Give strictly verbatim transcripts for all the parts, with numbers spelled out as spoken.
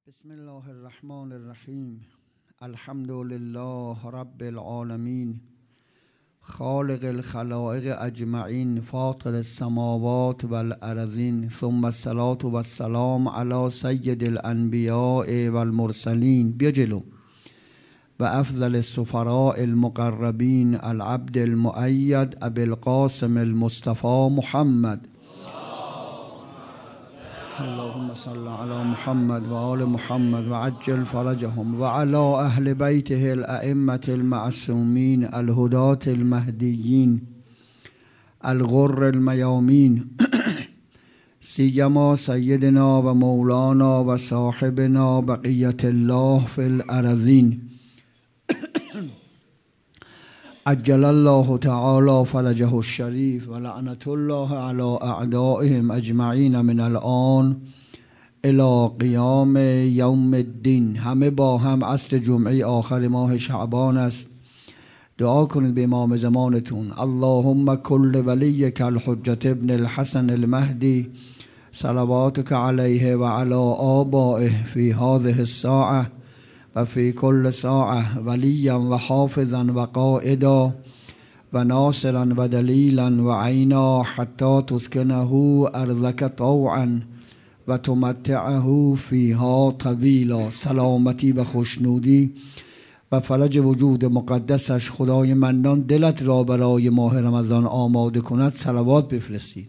بسم الله الرحمن الرحیم. الحمد لله رب العالمین، خالق الخلائق اجمعین، فاطر السماوات والارضین، ثم الصلاة والسلام علی سید الانبیاء والمرسلین. بیا جلو. و افضل السفراء المقربین العبد المؤید ابی القاسم المصطفى محمد. اللهم صل على محمد و آل محمد و عجل فرجهم و على اهل بیته الائمة المعصومین الهداة المهدیین الغر المیامین سیما سیدنا و مولانا و صاحبنا بقیت الله فی الارضین عجل الله تعالی فرجه الشریف و لعنت الله علی اعدائهم اجمعین من الان الی قیام یوم الدین. همه با هم عصر جمعه آخر ماه شعبان است. دعا کنید به امام زمانتون. اللهم کل ولیک الحجة ابن الحسن المهدی صلواتک علیه و علی آبائه فی هذه الساعة و فی کل ساعة ولیا و حافظا و قائدا و ناصرا و دلیلا و عینا حتی تسکنه ارضک طوعا و تمتعه فیها طویلا. سلامتی و خوشنودی و فرج وجود مقدسش خدای منان دلت را برای ماه رمضان آماده کند. صلوات بفرستید.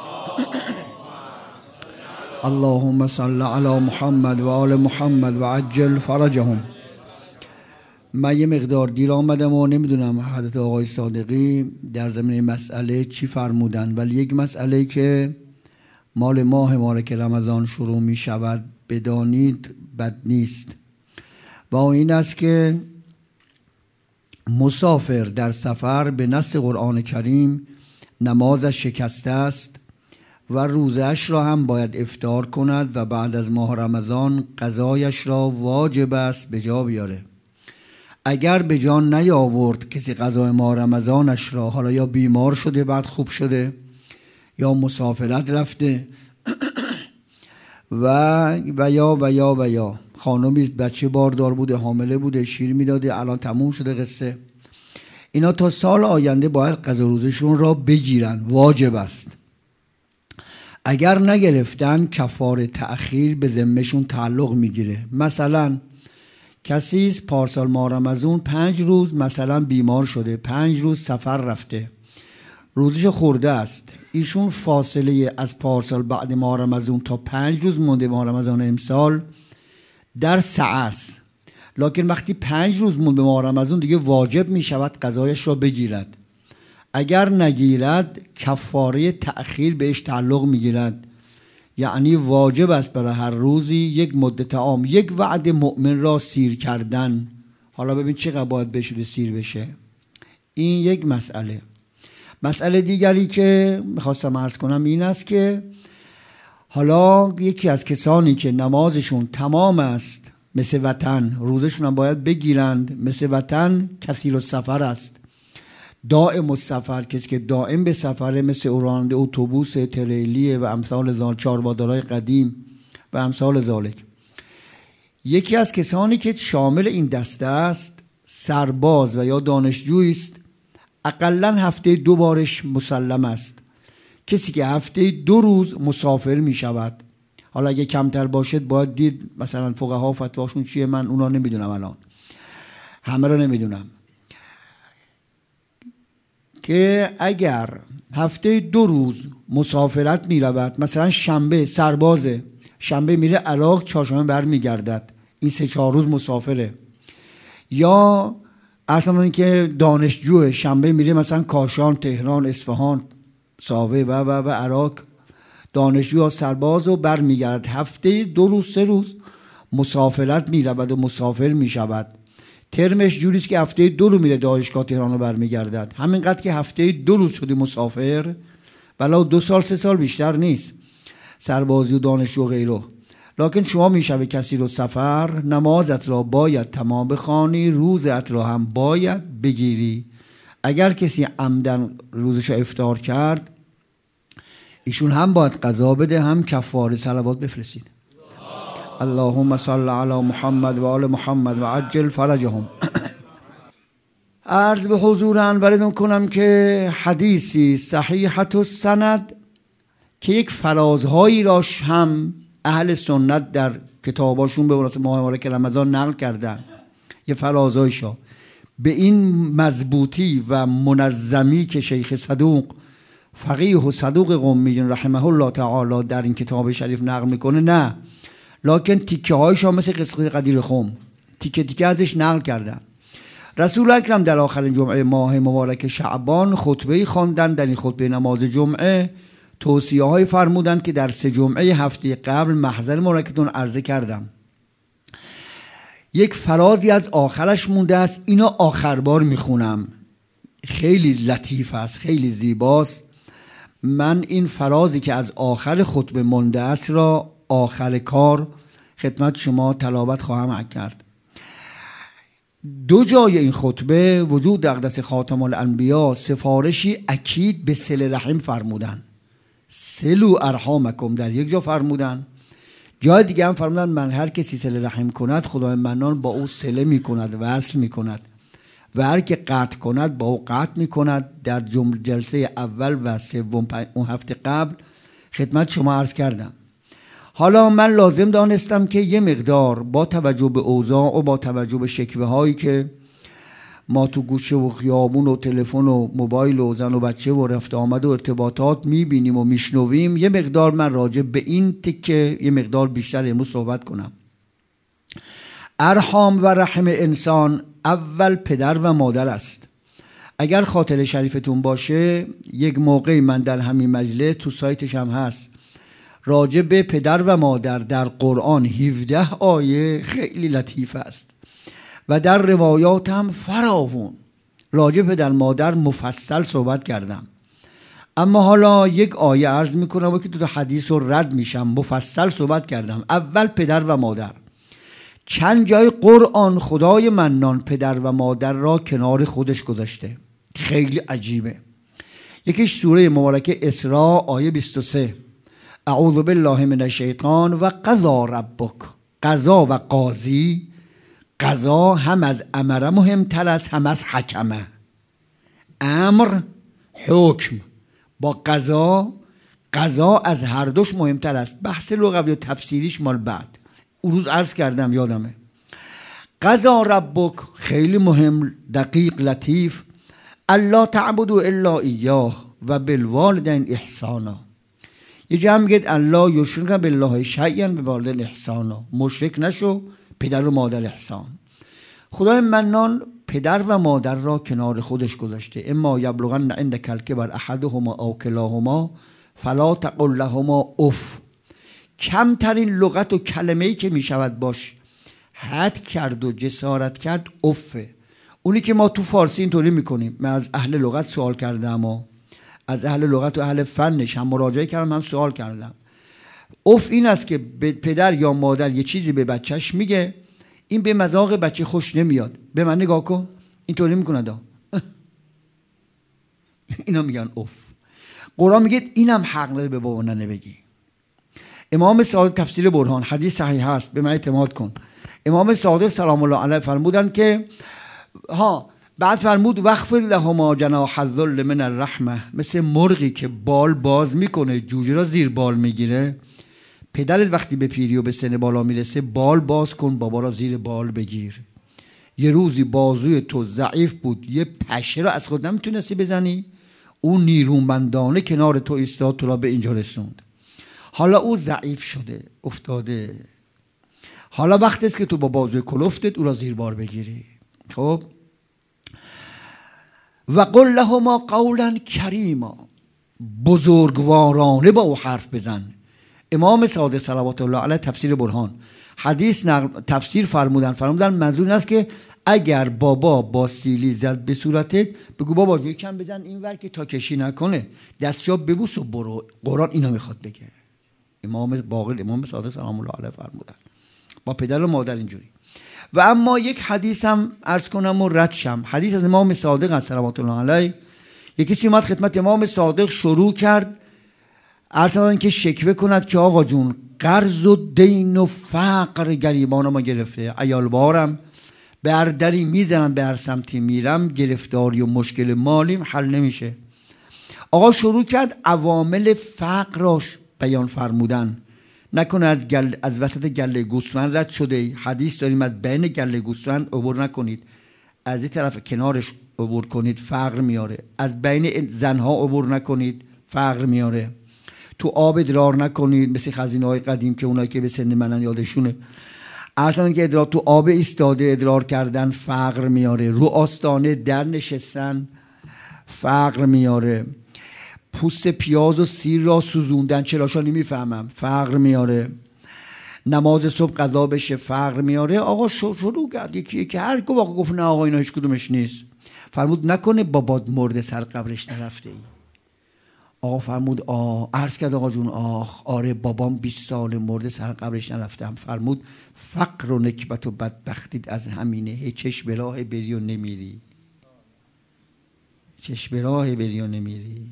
اللهم صل علی محمد و آل محمد و عجل فرجهم. من یه مقدار دیر آمدم و نمیدونم حضرت آقای صادقی در زمینه مسئله چی فرمودن، ولی یک مسئله که مال ماه مبارک رمضان شروع می شود بدانید بد نیست و این است که مسافر در سفر به نص قرآن کریم نمازش شکسته است و روزش را هم باید افطار کند و بعد از ماه رمضان قضایش را واجب است به جا بیاره. اگر به جا نیاورد کسی قضای ماه رمضانش را، حالا یا بیمار شده بعد خوب شده یا مسافرت رفته و و یا و یا و یا خانمی بچه باردار بوده، حامله بوده، شیر میداده، الان تموم شده قصه، اینا تا سال آینده باید قضا روزشون را بگیرن، واجب است. اگر نگرفتن کفاره تأخیر به ذمهشون تعلق میگیره. مثلا کسی پارسال ماه رمضان پنج روز مثلا بیمار شده، پنج روز سفر رفته، روزش خورده است، ایشون فاصله از پارسال بعد ماه رمضان تا پنج روز مونده ماه رمضان امسال در سعه است، لکن وقتی پنج روز مونده ماه رمضان دیگه واجب می شود قضایش را بگیرد. اگر نگیرد کفاره تأخیر بهش تعلق میگیرد، یعنی واجب است برای هر روزی یک مدت عام یک وعده مؤمن را سیر کردن. حالا ببین چقدر باید بشه سیر بشه. این یک مسئله. مسئله دیگری که میخواستم عرض کنم این است که حالا یکی از کسانی که نمازشون تمام است مثل وطن، روزشون هم باید بگیرند، مثل وطن کثیر السفر است، دائم السفر، کسی که دائم به سفره، مثل راننده اتوبوس، تریلیه و امثال ذالک، چاربادرهای قدیم و امثال ذالک. یکی از کسانی که شامل این دسته است سرباز و یا دانشجویی است، اقلا هفته دو بارش مسلم است. کسی که هفته دو روز مسافر می شود، حالا اگه کمتر باشد باید دید مثلا فقها فتواشون چیه، من اونا نمیدونم، الان همه رو نمیدونم، که اگر هفته دو روز مسافرت می رود، مثلا شنبه سربازه، شنبه میره عراق، چهارشنبه بر می گردد، این سه چهار روز مسافره. یا اصلا این که دانشجوه، شنبه میره مثلا کاشان، تهران، اصفهان، ساوه و و و عراق، دانشجو یا سرباز و بر می گردد، هفته دو روز سه روز مسافرت می رود و مسافر می شود. ترمش جوریست که هفته دو رو میره دانشگاه تهران رو برمیگردد، همینقدر که هفته دو روز شدی مسافر، ولی دو سال سه سال بیشتر نیست، سربازی و دانشجو و غیره. لکن شما میشوی کسی رو سفر، نمازت را باید تمام بخوانی، روزت را هم باید بگیری. اگر کسی عمدن روزش رو افطار کرد، ایشون هم باید قضا بده هم کفاره. صلوات بفرستید. اللهم صل علی محمد و آل محمد و عجل فرجهم. عرض به حضور انورتون کنم که حدیثی صحیحت السند که یک فرازهایی راش هم اهل سنت در کتاباشون به مناسبت ماه مبارک رمضان نقل کردن، یه فرازهایشا به این مضبوطی و منظمی که شیخ صدوق فقیه و صدوق قمی رحمه الله تعالی در این کتاب شریف نقل میکنه، نه، لکن تیکه هایشا مثل قصه قدیر خم تیکه تیکه ازش نقل کردن. رسول اکرم در آخرین جمعه ماه مبارک شعبان خطبه خواندن. در این خطبه نماز جمعه توصیه های فرمودند که در سه جمعه هفته قبل محضر مبارکتون عرضه کردم. یک فرازی از آخرش مونده است، اینو آخر بار میخونم، خیلی لطیف است، خیلی زیباست. من این فرازی که از آخر خطبه مونده است را آخر کار خدمت شما تلاوت خواهم کرد. دو جای این خطبه وجود اقدس خاتم الانبیا سفارشی اکید به صله رحم فرمودن. سلو ارحامکم در یک جا فرمودن، جای دیگه هم فرمودن من هر کسی صله رحم کند خدای منان با او صله می کند، وصل می کند، و هر که قطع کند با او قطع می کند. در جلسه اول و سوم اون هفته قبل خدمت شما عرض کردم. حالا من لازم دانستم که یه مقدار با توجه به اوضاع و با توجه به شکوه هایی که ما تو گوشه و خیابون و تلفن و موبایل و زن و بچه و رفت آمد و ارتباطات میبینیم و میشنویم، یه مقدار من راجع به این تکه یه مقدار بیشتر امروز صحبت کنم. ارحام و رحم انسان اول پدر و مادر است. اگر خاطر شریفتون باشه یک موقعی من در همین مجلس تو سایتش هم هست راجع به پدر و مادر در قرآن هفده آیه خیلی لطیف است و در روایات هم فراوون راجع به پدر مادر مفصل صحبت کردم. اما حالا یک آیه عرض میکنم و که تو حدیث رو رد میشم، مفصل صحبت کردم. اول پدر و مادر. چند جای قرآن خدای منان پدر و مادر را کنار خودش گذاشته، خیلی عجیبه. یکیش سوره مبارکه اسراء آیه بیست و سه، اعوذ بالله من الشیطان و قضا ربک. قضا و قاضی، قضا هم از امر مهمتر است هم از حکمه. امر حکم با قضا، قضا از هر دوش مهمتر است. بحث لغوی و تفسیریش مال بعد، اون روز عرض کردم یادمه. قضا ربک خیلی مهم، دقیق، لطیف. الا تعبدوا الا ایاه و بالوالدین احسانا. یه جا هم میگه الله یشرک بالله شیئا بالوالدین احسانا، مشرک نشو، پدر و مادر احسان. خدای منان پدر و مادر را کنار خودش گذاشته. اما یبلغن عندک الکبر احدهما او کلاهما فلا تقل لهما اف. کمترین لغت و کلمه‌ای که میشود باش حد کرد و جسارت کرد افه. اونی که ما تو فارسی اینطوری میکنیم. من از اهل لغت سوال کردم و از اهل لغت و اهل فنش هم مراجعه کردم، هم سوال کردم. اف این است که پدر یا مادر یه چیزی به بچهش میگه، این به مذاق بچه خوش نمیاد، به من نگاه کن، اینطوری میکنه دا اینا میگن اف. قرآن میگه اینم حق نداره به بابا ننه بگی. امام صادق تفسیر برهان، حدیث صحیح هست، به من اعتماد کن. امام صادق سلام الله علیه فرمودن که ها بعد فرمود وخفض لهما جناح الذل من الرحمه. مثل مرغی که بال باز میکنه جوجه را زیر بال میگیره، پدرت وقتی به پیری و به سن بالا میرسه بال باز کن، بابا را زیر بال بگیر. یه روزی بازوی تو ضعیف بود، یه پشه را از خود نمیتونستی بزنی، اون نیرومندانه کنار تو ایستاد، تو را به اینجا رسوند. حالا او ضعیف شده، افتاده، حالا وقت است که تو با بازوی کلفتت او را زیر بار بگیری. خب و قل لهما قولا کریما، بزرگوارانه با او حرف بزن. امام صادق صلوات الله علیه تفسیر برهان حدیث نقل تفسیر فرمودن فرمودن منظور این است که اگر بابا با سیلی زد به صورتت، بگو بابا جوی کم بزن اینور که تا کشی نکنه، دستشو ببوس و برو. قرآن اینو میخواد بگه. امام باقر امام صادق سلام الله علیه فرمودن با پدر و مادر اینجوری. و اما یک حدیث هم عرض کنم و رد شم. حدیث از امام صادق صلوات الله علیه. یکی کسی اومد خدمت امام صادق شروع کرد ارسلان که شکوه کند که آقا جون قرض و دین و فقر گریبان ما گرفته، عیالوارم به هر دری میزنم، به هر سمتی میرم، گرفتاری و مشکل مالیم حل نمیشه. آقا شروع کرد عوامل فقر راش بیان فرمودن. نکنه از گل از وسط گله گوسفند رد شده، حدیث داریم از بین گله گوسفند عبور نکنید، از این طرف کنارش عبور کنید فقر میاره، از بین زنها عبور نکنید فقر میاره، تو آب ادرار نکنید مثل خزینه های قدیم که اونایی که به سن منن یادشونه، اصلا که ادرار تو آب ایستاده ادرار کردن فقر میاره، رو آستانه در نشستن فقر میاره، پوست پیاز و سیر را سوزوندن چراشا نمیفهمم فقر میاره، نماز صبح قضا بشه فقر میاره. آقا شروع کرد یکی یکی هر کو واقع گفت نه آقا اینا هیچ کدومش نیست. فرمود نکنه بابات مرده سر قبرش نرفته ای؟ آقا فرمود آه. عرض کرد آقا جون آخ آره بابام بیست سال مرده سر قبرش نرفتم. فرمود فقر و نکبت و بدبختید از همینه، هی چشم به راه بری و نمیری، چشم به راه بری و نمیری.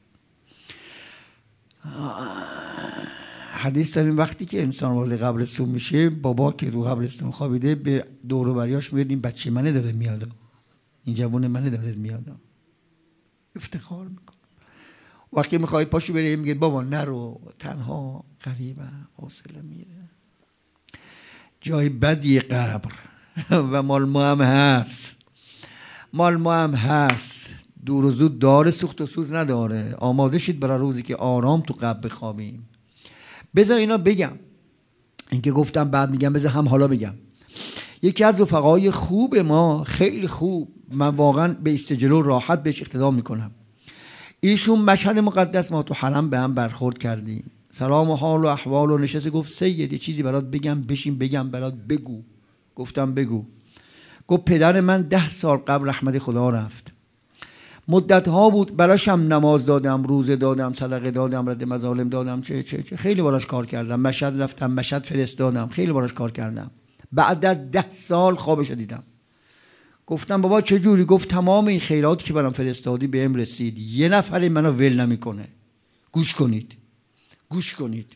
حدیث داریم وقتی که انسان وارد قبرستون میشه، بابا که رو قبرستون خوابیده به دور و بریاش میگه این بچه منه داره میاد، این جوون منه داره میاد، افتخار میکنه. وقتی میخوای پاشو بری میگه بابا نرو تنها غریبم حوصله میره. جای بدی قبر و مال ما هم هست، مال ما هم هست، دور و زود داره سوخت و سوز نداره. آماده شید برای روزی که آرام تو قبر بخوابیم. بذار اینا بگم، این که گفتم بعد میگم، بذار هم حالا بگم. یکی از رفقای خوب ما خیلی خوب، من واقعا به استجلو راحت بهش اقتدا میکنم، ایشون مشهد مقدس ما تو حرم به هم برخورد کردیم، سلام و حال و احوال و نشست، گفت سید یه چیزی برات بگم، بشین بگم برات بگو. گفتم بگو. گفت پدر من ده سال قبل رحمت خدا رفت، مدت ها بود براشم نماز دادم، روزه دادم، صدقه دادم، رد مظالم دادم، چه چه چه خیلی براش کار کردم، مشهد رفتم، مشهد فرستادم، خیلی براش کار کردم. بعد از ده سال خوابش دیدم. گفتم بابا چه جوری؟ گفت تمام این خیراتی که برام فرستادی بهم رسید، یه نفری منو ول نمیکنه. گوش کنید گوش کنید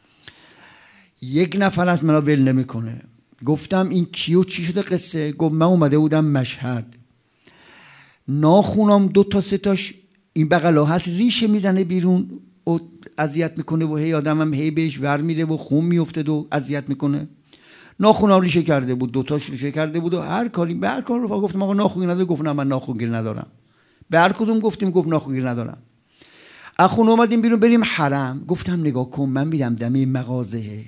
یک نفر از منو ول نمیکنه. گفتم این کیو چی شده قصه؟ گفت من اومده بودم مشهد، ناخونم دو تا سه تاش این بغلا هست ریشه میزنه بیرون و اذیت میکنه و هی آدمم هی بهش ور میره و خون میفته و اذیت میکنه. ناخونم ریشه کرده بود، دو تاش ریشه کرده بود و هر کاری به هر کار رفا گفتم آقا ناخون نداره، گفتم من ناخونگیر ندارم. به هر کدوم گفتیم گفت ناخونگیر ندارم. از خونه اومدیم بیرون بریم حرم. گفتم نگاه کن من میرم دم مغازه،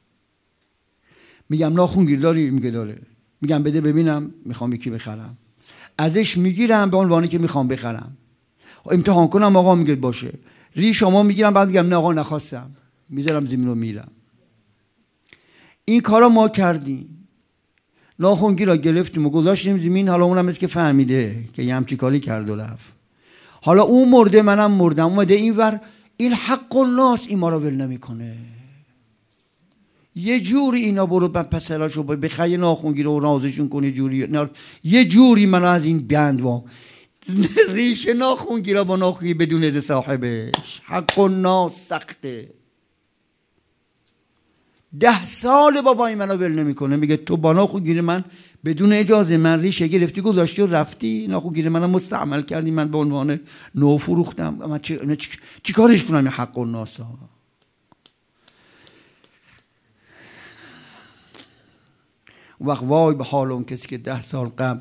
میگم ناخونگیر داری؟ میگه داره. میگم بده ببینم، میخوام یکی بخرم. ازش میگیرم به عنوانی که میخوام بخرم، امتحان کنم آقا میگه باشه. ری شما میگیرم بعد میگم نه آقا نخواستم، میذارم زمین رو میرم. این کارا ما کردیم، ناخونگیر را گرفتیم و گذاشتیم زمین. حالا اونم مثل که فهمیده که یه همچی کاری کرد و رفت. حالا اون مرده منم مردم، اومده این ور. این حق الناس این ما رو ول نمیکنه. یه جوری اینا برو پسراشو بخری ناخونگیر و رازشون کنی جوری، یه جوری منو از این بند وام. ریشه ناخونگیرا با ناخونگیر بدون از صاحبش. حق الناس سخته. ده سال بابای منو ول نمیکنه، میگه تو با ناخونگیر من بدون اجازه من ریشه گرفتی گذاشتی و رفتی، ناخونگیر منو مستعمل کردی، من به عنوان نو فروختم. من چی, چی, چی کارش کنم؟ این حق الناس ها. وقت وای به حال اون کسی که ده سال قبل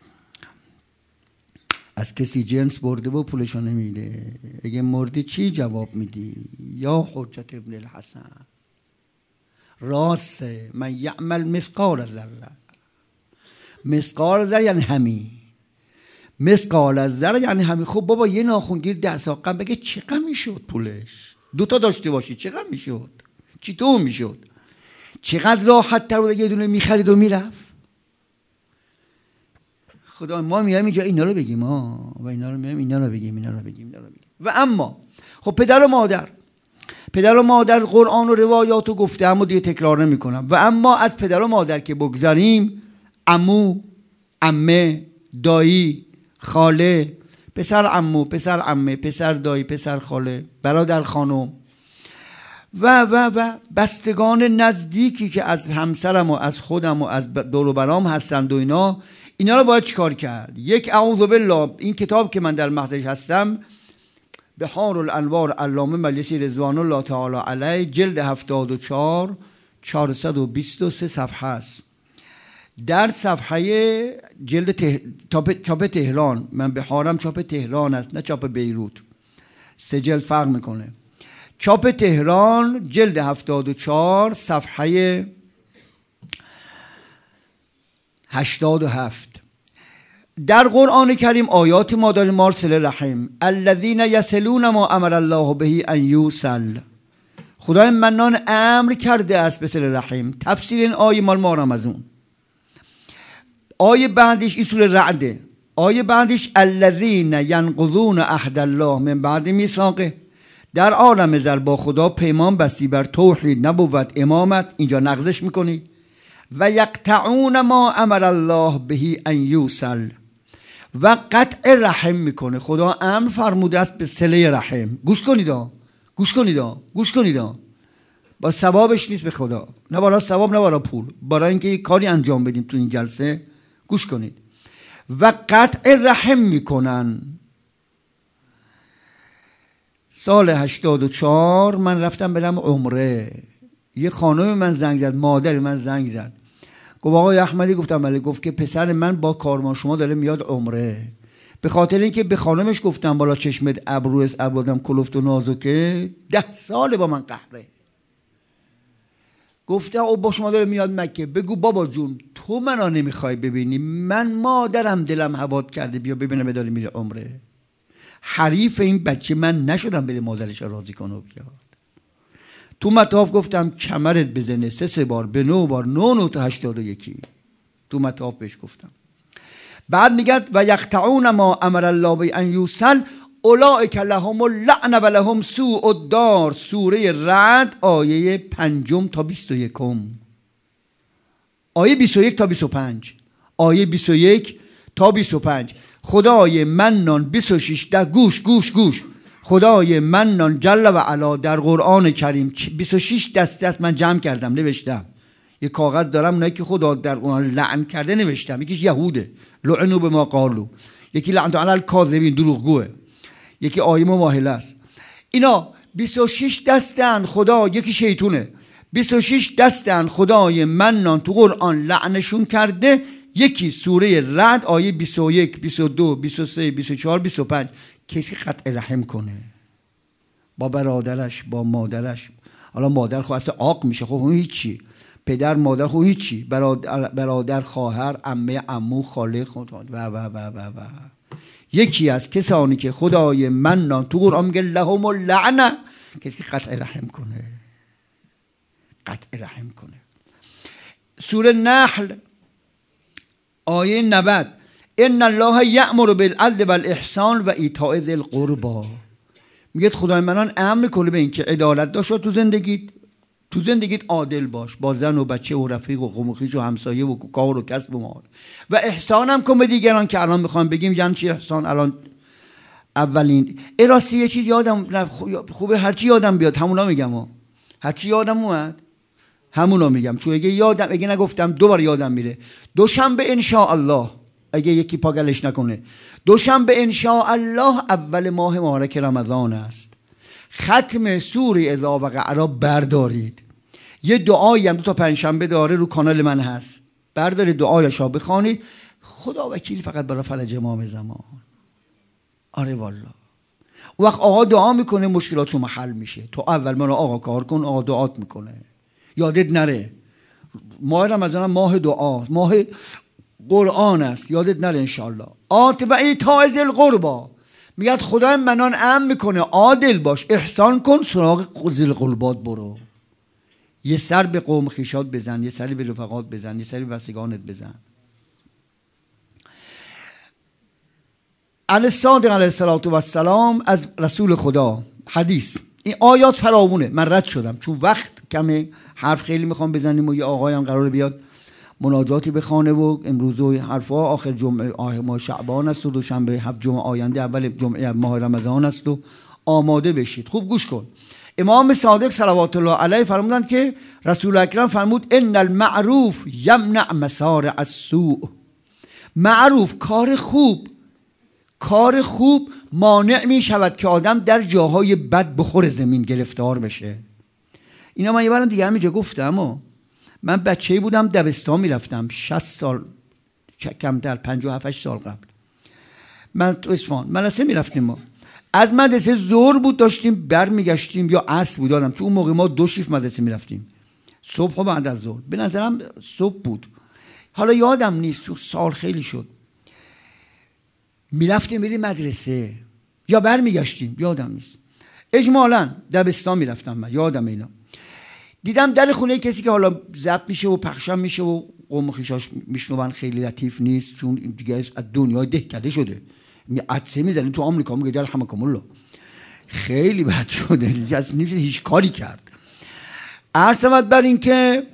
از کسی جنس برده و پولشو نمیده. اگه مردی چی جواب میدی؟ یا حجت ابن الحسن راسته، من یعمل مثقال ذره. مثقال ذره یعنی همین، مثقال ذره یعنی همین. خب بابا یه ناخونگیر ده سال قبل بگه چقدر میشد پولش؟ دوتا داشته باشی چقدر میشد؟ چی تو میشد؟ چقدر راحت تر بود یه دونه میخرید و میرفت. خدا ما میایم اینجا اینا رو بگیم ها و اینا رو میایم اینا رو بگیم اینا رو بگیم اینا رو بگیم. و اما خب پدر و مادر، پدر و مادر قرآن و روایات رو گفته اما دیگه تکرار نمی کنم. و اما از پدر و مادر که بگذاریم، عمو، عمه، دایی، خاله، پسر عمو، پسر عمه، پسر دایی، پسر خاله، برادر خانم، و و و بستگان نزدیکی که از همسرم و از خودم و از دور و برام هستند و اینا اینا رو باید چیکار کرد؟ یک اعوذ بالله، این کتاب که من در مخزنش هستم بحار الانوار علامه مجلسی رضوان الله تعالی علیه، جلد هفتاد و چهار چهارصد و بیست و سه صفحه است. در صفحه جلد ته... چاپ تهران، من بحارم چاپ تهران است نه چاپ بیروت، سه جلد فرق میکنه. چاپ تهران جلد هفتاد و چهار صفحه هشتاد و هفت. در قرآن کریم آیات ما داریم ما صله رحم، الذین یصلون ما امر الله به ان یوصل. خدای منان امر کرده است به صله رحم. تفسیر این آیه مال ما رمضان. آیه بعدش این سوره رعده. آیه بعدش الذین ینقضون عهد الله من بعد میثاقه. در عالم زر با خدا پیمان بستی بر توحید، نبوت، امامت، اینجا نقضش میکنی. و یقطعون ما امر الله به ان یوصل، و قطع رحم میکنه. خدا امر فرموده است به صله رحم. گوش کنید ها، گوش کنید ها، گوش کنید ها. با ثوابش نیست به خدا، نه بالا ثواب نه بالا پول، برای اینکه یک کاری انجام بدیم تو این جلسه. گوش کنید. و قطع رحم میکنن. سال هشتاد و چهار من رفتم برم عمره. یه خانم من زنگ زد، مادر من زنگ زد، گفت آقای احمدی. گفتم بله. گفت که پسر من با کارمان شما داره میاد عمره. به خاطر اینکه به خانمش گفتم بالا چشمت ابرو است، ابرودم کلفت و نازکه، ده سال با من قهره. گفته او با شما داره میاد مکه. بگو بابا جون تو منو نمیخوای ببینی، من مادرم دلم حباد کرده بیا ببینم داره میره عمره. حریف این بچه من نشدم بده مادرش راضی کنه و بیاد. تو مطاف گفتم کمرت بزنه سه سه بار به نو بار، نو نو تا هشتاد و یکی. تو مطاف بهش گفتم. بعد میگه و یقطعون ما امر الله به ان یوصل اولئک لهم اللعنه و لهم سوء الدار. سوره رعد آیه پنجم تا بیست و یکم. آیه بیست و یک تا بیست و پنج. آیه بیست و یک تا بیست و پنج. خدای منان بیست و شش. ده گوش گوش گوش. خدای منان جل و علا در قرآن کریم بیست و شش دسته است. من جمع کردم نوشتم، یه کاغذ دارم اونایی که خدا در قرآن لعن کرده نوشتم. یکیش یهوده لعنوا بما قالوا، یکی لعنت علی الکاذبین دروغگوه، یکی آیه مماهله است. اینا بیست و شش دستن خدا، یکی شیطونه. بیست و شش دستن خدای منان تو قرآن لعنشون کرده. یکی سوره رعد آیه بیست و یک، بیست و دو، بیست و سه، بیست و چهار، بیست و پنج. کسی قطع رحم کنه با برادرش، با مادرش. حالا مادر خب اصلا عاق میشه، خب اون هیچی. پدر مادر خب هیچی. برادر برادر خواهر عمه عمو خاله خود و و و و و یکی از کسانی که خدای منان تو قرآن میگه لهم اللعنه، کسی که قطع رحم کنه، قطع رحم کنه. سوره نحل آیه نود ان الله یأمر بالعدل والاحسان و ایتاء ذی القربی. میگه خدای منان امر میکنه به این که عدالت داشت تو زندگیت، تو زندگیت عادل باش با زن و بچه و رفیق و قوم و خویش و همسایه و کار و کسب و مال، و احسان هم کن به دیگران که الان میخوام بگیم یعنی چی احسان. الان اولین راستی یه چیز یادم خوبه، هرچی یادم بیاد همونا میگم ها. هرچی یادم اومد همونا میگم، چون اگه یادم اگه نگفتم دوباره یادم میره. دوشنبه ان شاء الله، اگه یکی پاگلش نکنه، دوشنبه ان شاء الله اول ماه مبارک رمضان است. ختم سوره اذا وقع را بردارید. یه دعایی هم دو تا پنجشنبه داره رو کانال من هست، بردارید دعایش را بخوانید. خدا وکیل فقط برای فرج امام زمان. آره والله. وقت آقا دعا میکنه مشکلاتشون حل میشه. تو اول من آقا کار کن، آقا دعات میکنه. یادت نره ماه رمضان ماه دعا، ماه قرآن است، یادت نره انشالله. آت و ایتاء ذی القربی، میگه خدای منان امر میکنه عادل باش، احسان کن، سراغ ذی القربات برو. یه سر به قوم خویشات بزن، یه سری به رفقات بزن، یه سری به بستگانت بزن. علی صادق علیه السلام از رسول خدا حدیث. این آیات فراوونه، من رد شدم چون وقت کمه، حرف خیلی میخوام بزنیم و یه آقای هم قراره بیاد مناجاتی بخونه و امروز و حرفا آخر جمعه ماه شعبان است و دوشنبه هفت جمعه آینده اول جمعه ماه رمضان است و آماده بشید. خوب گوش کن. امام صادق صلوات الله علیه فرمودند که رسول اکرم فرمود ان المعروف یمنع مسارع السوء. معروف، کار خوب، کار خوب مانع می شود که آدم در جاهای بد بخور زمین گرفتار بشه. اینا من یه بارم دیگه همینجا گفتم. و من بچه‌ای بودم دبستان میرفتم، شصت سال کمتر، پنجاه و هفت سال قبل. من تو اصفهان مدرسه میرفتیم. ما از مدرسه ظهر بود داشتیم برمیگشتیم یا عصر بود آدم. تو اون موقع ما دو شیفت مدرسه میرفتیم، صبح و بعد از ظهر. به نظرم صبح بود، حالا یادم نیست، تو سال خیلی شد. میرفتیم میریم مدرسه یا برمیگشتیم یادم نیست. اجمالاً دبستان میرفتم من، یادم اینا. دیدم در خونه کسی که حالا ضبط میشه و پخشم میشه و قوم خویشاش میشنون، خیلی لطیف نیست چون دیگه از دنیای دهکده شده. عدسه میزنی تو آمریکا میگه در رحمکم الله، خیلی بد شده، دیگه از نمیشه هیچ کاری کرد. عرض بر این که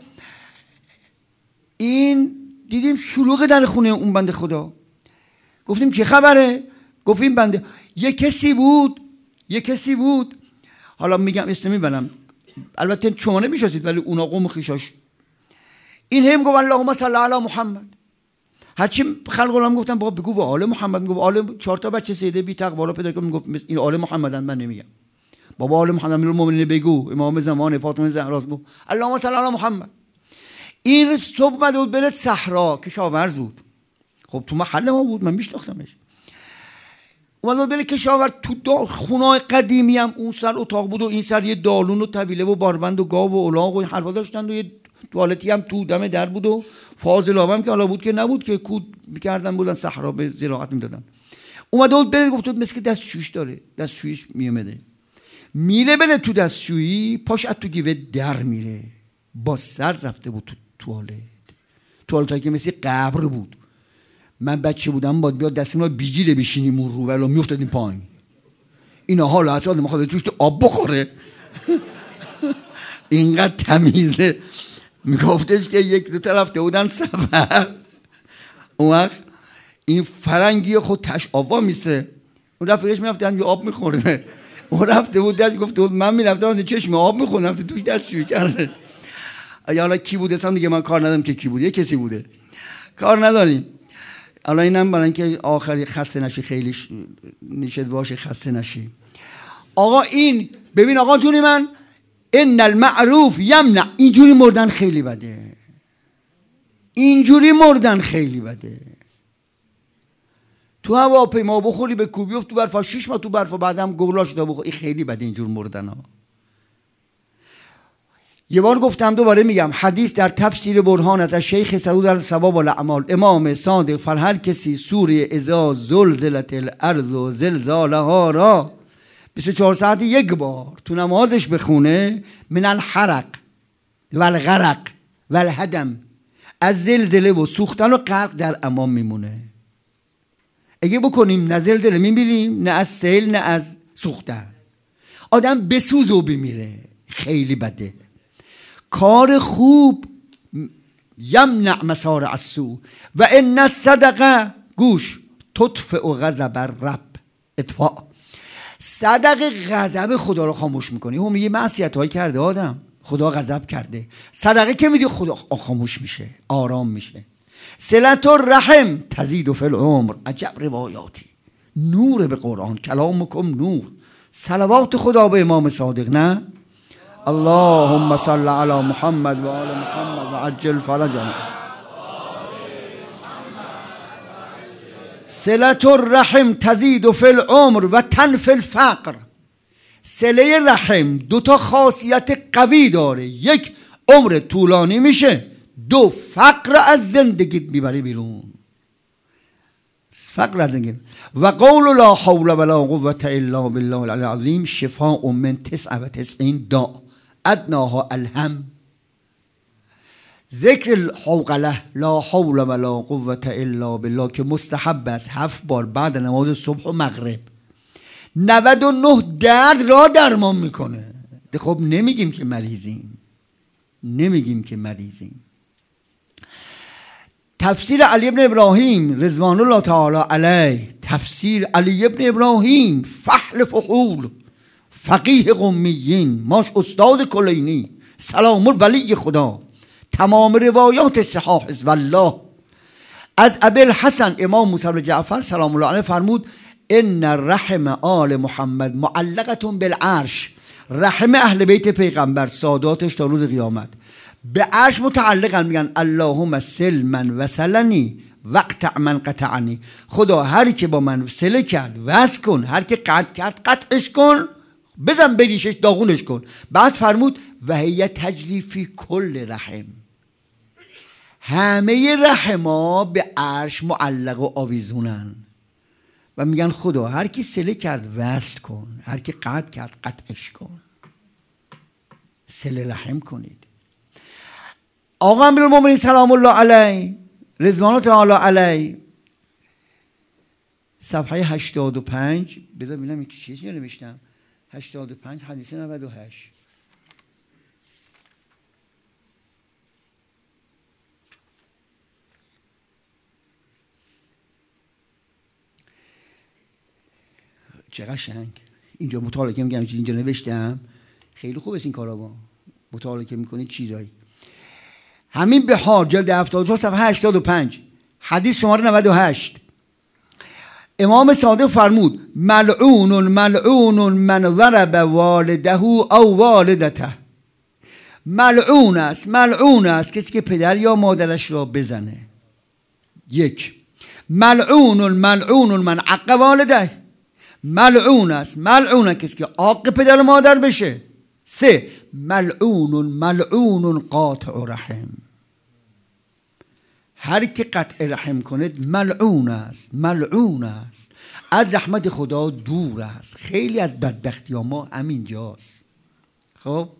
این دیدیم شلوغ در خونه اون بنده خدا. گفتیم چه خبره؟ گفتیم بنده یه کسی بود یه کسی بود حالا میگم اسم میبرم، البته شما نمیشناسید ولی اونا قوم خویشاش. این هم گفت اللهم صل علی محمد. هرچی خلق العالم گفتم بابا بگو و آل محمد. میگفت آل چهار تا بچه سیده بی تقوا رو پیدا کرد، میگفت این آل محمدن، من نمیگم. بابا آل محمد امیرالمومنین بگو، امام زمان فاطمه زهرا. گفت اللهم صل علی محمد. این صبح اومده بود بلد صحرا، کشاورز بود. خب تو محل ما بود، من میشناختمش. اومده بود بلد کشاورز تو خونه‌های قدیمی هم اون سر اتاق بود و این سر یه دالون و طویله و باربند و گاو و الاغ و حرفا داشتن و یه توالتی هم تو دم در بود و فاضلابه هم که حالا بود که نبود که کود میکردن بودن صحرا به زراعت میدادن. اومده بود بلد گفت بود مثل که دستشویش داره، دستشویش میومده میره بله تو دستشویی، پاش از تو گیوه در میره، با سر رفته بود تو توالت. توالت که مثل قبر بود. من بچه بودم باید بیاد دستیم رو بیگیره بشینیم اون رو ولی میافتادیم پایین. اینا حالا اصلا آدم خواهد توش تو آب بخوره. اینقدر تمیزه. میگفتش که یک دو تا رفته بودن سفر، اون وقت این فرنگی خود تش آوا میسه، اون رفیقش میرفتن یه آب میخورده، اون رفته بود دست گفته بود من میرفتم چشم آب میخورم، رفته توش دستشویی کرده. حالا کی بوده سم دیگه من کار ندارم که کی بوده، یه کسی بوده، کار نداریم. حالا اینم برای اینکه آخری خسته نشی، خیلی نیشت باشه خسته نشی. آقا این ببین آقا جونی من، ان المعروف یمنع. اینجوری مردن خیلی بده، اینجوری مردن خیلی بده. تو هواپیما بخوری به کوبی افت تو برفا، شش ماه تو برفا، بعدم گولاش دا بخوری، خیلی بده اینجور مردن ها. یه بار گفتم دوباره میگم، حدیث در تفسیر برهان از شیخ سعود در ثواب الاعمال امام صادق فرهر کسی سوره اذا زلزلت الارض و زلزالها را بیست و چهار ساعت یک بار تو نمازش بخونه، من الحرق و الغرق و الهدم، از زلزله و سوختن و غرق در امان میمونه. اگه بکنیم نه زلزله میمیریم، نه از سیل، نه از سوختن. آدم بسوز و بمیره، خیلی بده. کار خوب یمنع مسارع السوء و ان الصدقه، گوش، تطفئ غضب الرب، اطفاء. صدقه غضب خدا رو خاموش میکنی. هم یه معصیت هایی کرده آدم، خدا غضب کرده، صدقه که میدی خدا خاموش میشه، آرام میشه. صلت الرحم تزید فی العمر. عجب روایاتی، نور به قرآن، کلامکم نور. صلوات خدا به امام صادق. نه اللهم صل علی محمد و آل محمد و عجل فرجهم. صلت الرحم تزید فی العمر و تنفی الفقر. صله رحم دو تا خاصیت قوی داره، یک عمر طولانی میشه، دو فقر از زندگیت میبری بیرون. فقر از زندگی. و قول لا حول ولا قوة الا بالله العلی العظیم شفاء من تسع و تسعین داء ادناها الهم. ذکر الحوقله لا حول ولا قوة الا بالله که مستحب است هفت بار بعد نماز صبح و مغرب، نود و نه درد را درمان میکنه. خب نمیگیم که مریضیم، نمیگیم که مریضیم. تفسیر علی ابن ابراهیم رضوان الله تعالی علیه، تفسیر علی ابن ابراهیم فحل فحول، فقیه قمیین، ماش استاد کلینی، سلام الولی خدا، تمام روایات صحاح از والله. از ابوالحسن امام موسی بن جعفر سلام الله علیه فرمود ان رحم آل محمد معلقتون بالعرش، رحم اهل بیت پیغمبر ساداتش تا روز قیامت به عرش متعلقن، میگن اللهم سل من وصلنی وقت من قطعنی، خدا هر که با من صله کرد وصل کن، هر که قطع کرد قطعش کن، بزن بریشش داغونش کن. بعد فرمود و هی تجری فی کل رحم، همه رحما به عرش معلق و آویزونن و میگن خدا هر کی صله کرد وصل کن، هر کی قطع کرد قطعش کن، صله رحم کنید. آقا امیرالمومنین سلام الله علیه رضوان تعالی علیه صفحه هشتاد و پنج، بذار ببینم یک چیزی نوشتم، هشتاد و پنج حدیث نود و هشت. چه قشنگ اینجا مطالعه که میگم چیز اینجا نوشتم، خیلی خوب است این کارا، با مطالعه که میکنید چیزایی. همین بهار جلد هفتاد و چهار صفحه هشتاد و پنج حدیث شماره نود و هشت، امام صادق فرمود ملعون ملعون من ضرب والده او والدته، ملعون است ملعون است کسی که پدر یا مادرش را بزنه. یک، ملعون ملعون من عق والده، ملعون است ملعون کسی که عاق پدر و مادر بشه. سه، ملعون ملعون قاطع رحم، هر که قطع رحم کند ملعون است ملعون است، از رحمت خدا دور است. خیلی از بدبختی ها ما همینجاست. خب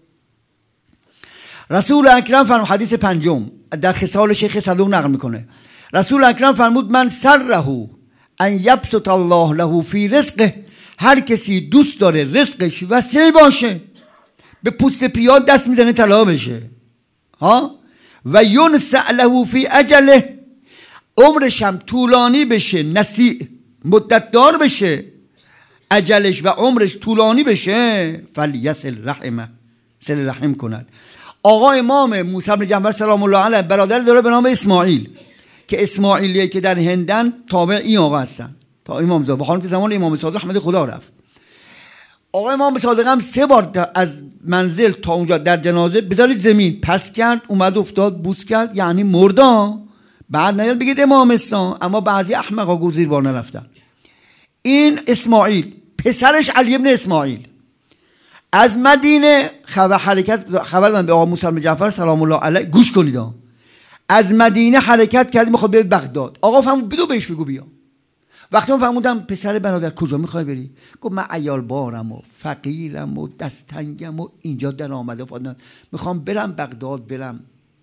رسول اکرم فرمود، حدیث پنجم در خصال شیخ صدوق نقل میکنه، رسول اکرم فرمود من سره ان یبسط الله له فی رزقه، هر کسی دوست داره رزقش وسیع باشه، به پوست پیاد دست میزنه طلا بشه ها، و ینسع له فی اجله، عمرش هم طولانی بشه، نسیع مدت دار بشه، اجلش و عمرش طولانی بشه، فلیصل رحمه، صله رحم کند. آقا امام موسی بن جعفر سلام الله علیه برادر داره به نام اسماعیل که اسماعیلیه که در هندن تابع این آقا هستن تا امام زاده، بخاطر که زمان امام صادق رحمت خدا رفت. آقا امام صادق هم سه بار از منزل تا اونجا در جنازه بذارید زمین پس کرد، اومد افتاد بوس کرد، یعنی مردا. بعد نیاد بگید امامستان، اما بعضی احمقا گوزیر بار نرفتن. این اسماعیل پسرش علی ابن اسماعیل از مدینه خبر حرکت خبر دادن به آقا موسی بن جعفر سلام الله علیه، گوش کنید، از مدینه حرکت کردیم میخواد بیاد بغداد. آقا فرمود بدو بهش بگو بیا. وقتی من فرمودم پسر برادر کجا میخوای بری؟ گفت من عیال بارم و فقیرم و دستنگم و اینجا در آمده فادن، میخوام برم بغداد، برم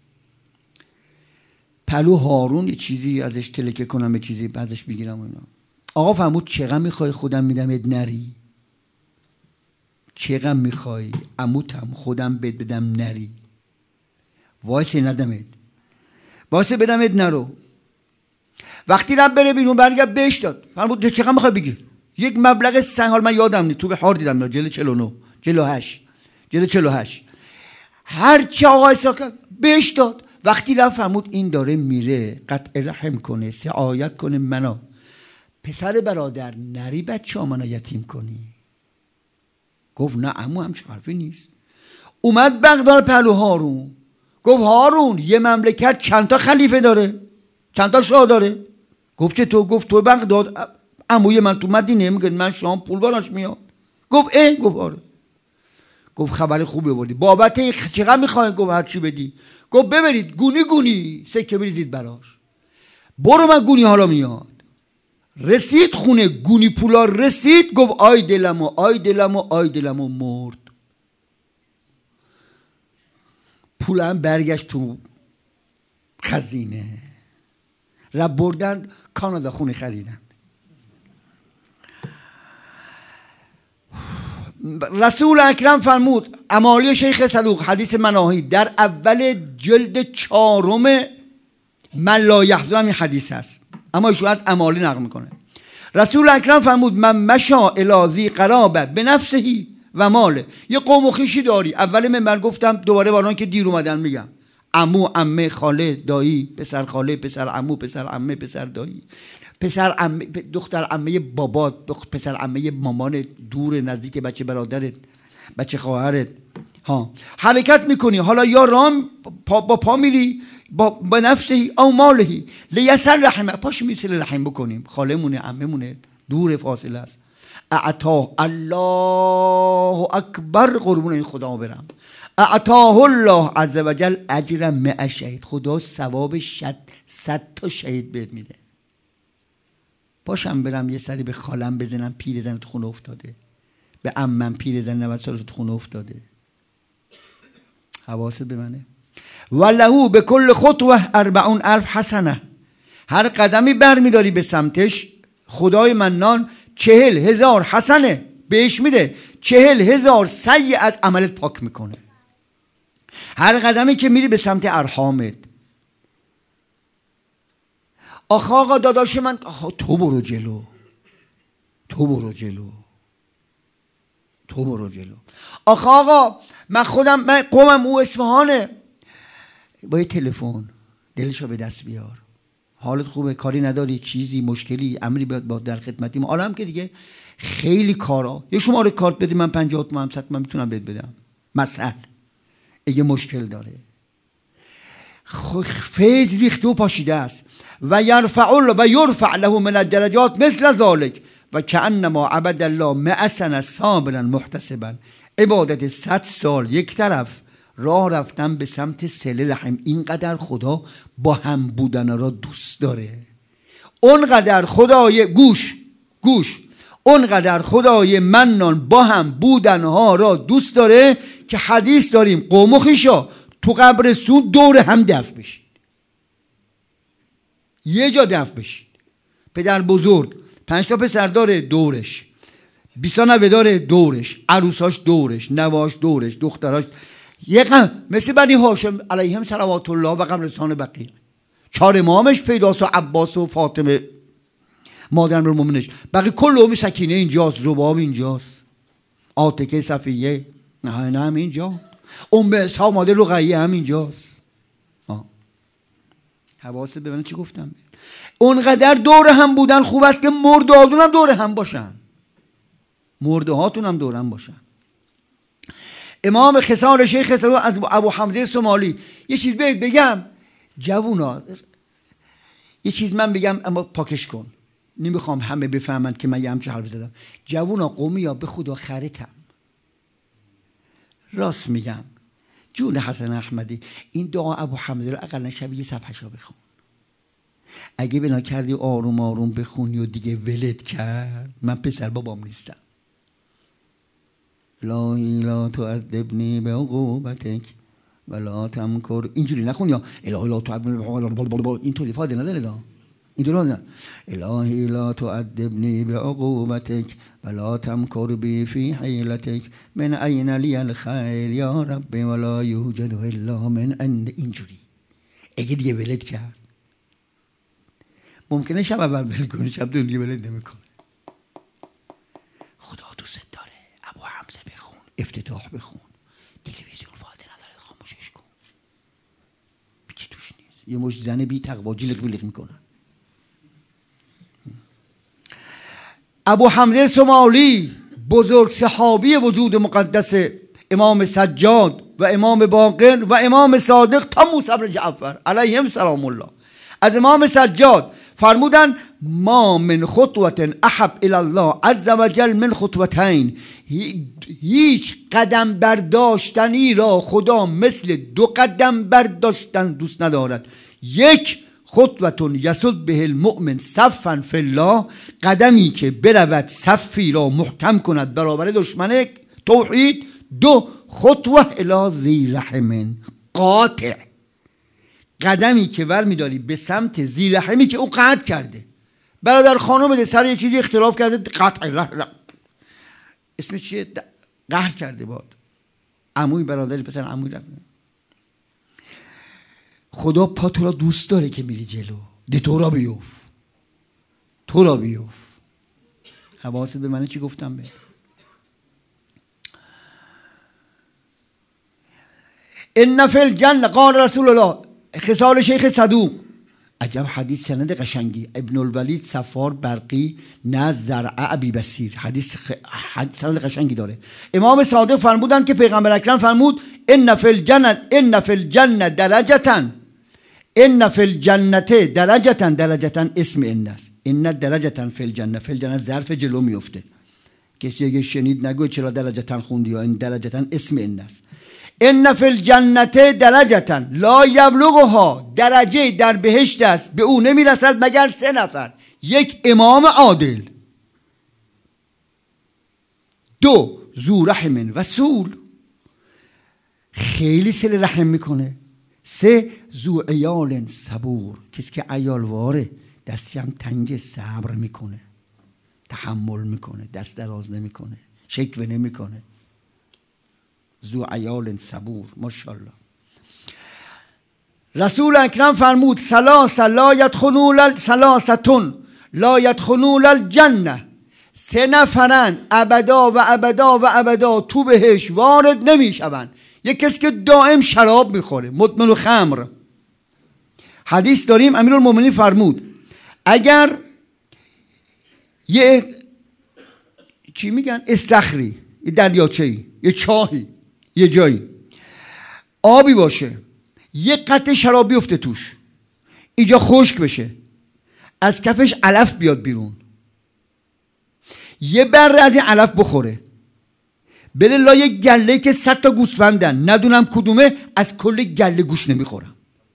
پلو هارون یه چیزی ازش تلکه کنم، یه چیزی ازش بگیرم و اینا. آقا فرمود چقدر میخوای خودم میدم اد نری؟ چقدر میخوای؟ عموتم خودم بدم نری، وایسه ندمت، وایسه بدم اد نرو. وقتی رب بره بیرون برگرد بهش داد، فرمود چقدر میخوای بگیر؟ یک مبلغ سنگ، حال من یادم نیست، تو بحار دیدم جلد چهل و نه چهل و هشت جلد چهل و هشت، هر چی آقا حساب کرد بهش داد. وقتی رفت فرمود این داره میره قطع رحم کنه، سعایت کنه منو، پسر برادر نری بچه ها منو یتیم کنی. گفت نه عمو همچون حرفی نیست. اومد بغداد پهلو هارون، گفت هارون یه مملکت چند تا خلیفه داره، چند تا شاه داره؟ گفت چه تو؟ گفت تو بغداد، عموی من تو مدینه، میگه من شام پول براش میاد. گفت اه؟ گفت آره. گفت خبر خوبی بودی، بابت این چقدر میخوای؟ گفت هر چی بدی. گفت ببرید گونی گونی سکه بریزید براش، برو من گونی حالا میاد. رسید خونه گونی پولا رسید، گفت آی دلمو آی دلمو آی دلمو، مرد. پولم برگشت تو خزینه، رب بردند کانادا خونه خریدند. رسول اکرم فرمود، امالی شیخ صدوق حدیث مناهی در اول جلد چهارم من لا یحزن این حدیث هست، اما ایشون از امالی نقل میکنه. رسول اکرم فرمود من مشا الی ذی قرابه بنفسه و ماله. یه قوم و خویشی داری. اول منبر گفتم، دوباره برای که دیر اومدن میگم، عمو، عمه، خاله، دایی، پسر خاله، پسر عمو، پسر عمه، پسر دایی، پسر عمه، دختر عمه بابا، پسر عمه مامان، دور نزدیک، بچه برادرت، بچه خواهرت. ها حرکت میکنی، حالا یا رام پا با پا میری با, با نفسهی او مالهی لیسر رحمه، پاش میسل رحم بکنیم، خاله مونه، عمه مونه، دور فاصله است. اعطاه الله اکبر، قربون این خدا برم، اعطاه الله عز وجل اجر مئة شهید، خدا ثواب صد تا شهید بهت میده. پاشم برم یه سری به خالم بزنم، پیر زن تو خونه افتاده، به عمم پیر زن نود سالش تو خونه افتاده. حواست به منه. ولهو به کل خطوه اربعون الف حسنه، هر قدمی برمیداری به سمتش خدای منان چهل هزار حسنه بهش میده، چهل هزار سیء از عملت پاک میکنه. هر قدمی که میری به سمت ارحامت. آخه آقا داداش من، آخه تو برو جلو، تو برو جلو، تو برو جلو. آخه آقا من خودم، من قومم او اصفهانه، با یه تلفن دلشو به دست بیار، حالت خوبه، کاری نداری، چیزی مشکلی امری با در خدمتیم، حالا هم که دیگه خیلی کارا، یه شماره کارت بدی من پنجاه تومن صد من میتونم بهت بدم مثلا، اگه مشکل داره. فیض ریخته و پاشیده است. و یرفع الله و یرفع له من الدرجات مثل ذلك و کأنما عبد الله مئة سنه صابرا محتسبا، عبادت صد سال یک طرف، راه رفتن به سمت صله رحم. اینقدر خدا با هم بودن را دوست داره، اونقدر خدای گوش گوش اونقدر خدای منان با هم بودن ها را دوست داره که حدیث داریم قوم و خویشا تو قبرستون دور هم دفن بشید، یه جا دفن بشید. پدر بزرگ پنج تا پسر داره دورش، بیسا نوه داره دورش، عروساش دورش، نواش دورش، دختراش، یه قم مثل بنی هاشم علیهم صلوات الله و قبرستان بقیع، چهار امامش پیداست و عباس و فاطمه مادر المؤمنش، بقیه کل ام سکینه اینجاست، رباب اینجاست، عاتکه صفیه نه نه هم اینجا، ام اسحاق مادر رقیه هم اینجاست. حواست ببینید چی گفتم. اونقدر دور هم بودن خوب است که مردهاتون هم دور هم باشن، مردهاتون هم دور هم باشن. امام خسال شیخ خسال از ابو حمزه سومالی، یه چیز بهت بگم جوونا، یه چیز من بگم اما پاکش کن، نمیخوام همه بفهمند که من یه همچه حرف زدم. جوونا قومی ها به خدا خریتم، راست میگم، جون حسن احمدی، این دعا ابو حمزه رو اقلا شب یه صفحه شا بخون، اگه بنا کردی آروم آروم بخونی و دیگه ولد کرد، من پسر بابام نیستم. الهی لا تعذبنی بعقوبتک ولا تمکر، اینجوری نخون، یا الهی لا تعذبنی، اینطوری فایده نداره دا، اینطوری نداره. الهی لا تعذبنی بعقوبتک ولا تمکر بی فی حیلتک من این لی الخیر یا رب ولا یوجد الا من عند، اینجوری. اگه دیگه ولد کرد ممکنه شب اول ول کنی، شب دو دیگه ولد نمیکنه. خدا دوست داره. ابو حمزه بخون، افتتاح بخون، تلویزیون فایده نداره خاموشش کن، هیچی توش نیست، یه مش زن بی تقوا جلق بلق میکنن. ابو حمزه سومالی بزرگ صحابی وجود مقدس امام سجاد و امام باقر و امام صادق تا موسی بن جعفر علیهم سلام الله، از امام سجاد فرمودن ما من خطوة احب الى الله عز وجل من خطوتین، هیچ قدم برداشتنی را خدا مثل دو قدم برداشتن دوست ندارد. یک، خطوة یسد به المؤمن صفا فی الله، قدمی که برود صفی را محکم کند برابر دشمن توحید. دو، خطوه الی ذی رحم قاطع، قدمی که ور میداری به سمت ذی رحمی که او قطع کرده. برادر خانم ده سر یه چیزی اختلاف کرده، قطع اسمش چیه، قهر کرده باد، عموی برادری پسر عموی رفت. خدا پا تو را دوست داره که میری جلو، ده تو را بیوف، تو را بیوف. حواست به من چی گفتم به ان فی الجنه قال رسول الله خصال شیخ صدوق. عجب حدیث سند قشنگی. ابن الولید صفار برقی نه زرع ابی بصیر. حدیث خ... حدیث سند قشنگی داره. امام صادق فرمودن که پیغمبر اکرم فرمود ان فی الجنه ان فی الجنه درجه ان فی الجنه درجه درجه اسم ان است. ان درجه فی الجنه فی الجنه ظرف جلو میفته. کسی اگه شنید نگو چرا درجه خوندی یا این درجه اسم ان است. ان فی الجنه درجه لا یبلغها درجه در بهشت است به او نمیرسد مگر سه نفر. یک امام عادل، دو ذو رحم و سول خیلی صله رحم میکنه، سه ذو عیال صبور کسی که عیالواره دستی هم تنگ صبر میکنه، تحمل میکنه، دست دراز نمیکنه، شکوه نمیکنه. ذو عیال صبور. ماشاءالله. رسول اکرم فرمود ثلاثه لا یدخلون ثلاثه لا یدخلون الجنه، سه نفرن ابدا و ابدا و ابدا تو بهش وارد نمیشوند. یک کسی که دائم شراب میخوره، مدمن خمر. حدیث داریم امیرالمومنین فرمود اگر یه چی میگن استخری، یه دریاچه‌ای، یه چاهی، یه جایی آبی باشه، یه قطعه شراب بیفته توش، اینجا خشک بشه، از کفش علف بیاد بیرون، یه بره از این علف بخوره، بره لای گله که صد تا گوسفندن ندونم کدومه، از کل گله گوش نمیخورم.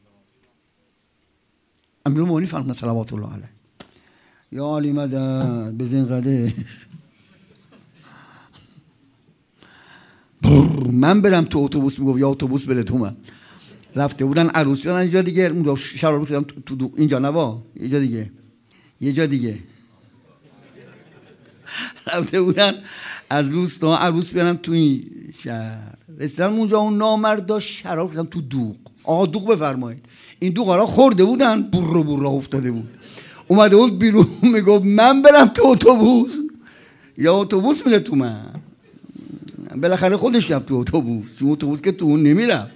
امیرالمومنین فرمودن صلوات الله علیه یا علی مدد بزن قدش من برم تو اتوبوس، میگفت یا اتوبوس بره تو. من رفته بودن عروسی بودن اینجا دیگه، اونجا شراب بودم تو اینجا نوا، اینجا دیگه یه جا دیگه رفته بودن از روستا عروس بیارم تو این شهر. رسیدم اونجا اون نامرد داشت شراب بودم تو دوغ. آقا دوغ بفرمایید. این دوغ ها خورده بودن، برو برو افتاده بود، اومده بود بیرون میگفت من برم تو اتوبوس یا اتوبوس میره تو. من بالاخره خودش رفت تو اتوبوس، چون اتوبوس که تو اون نمیرفت.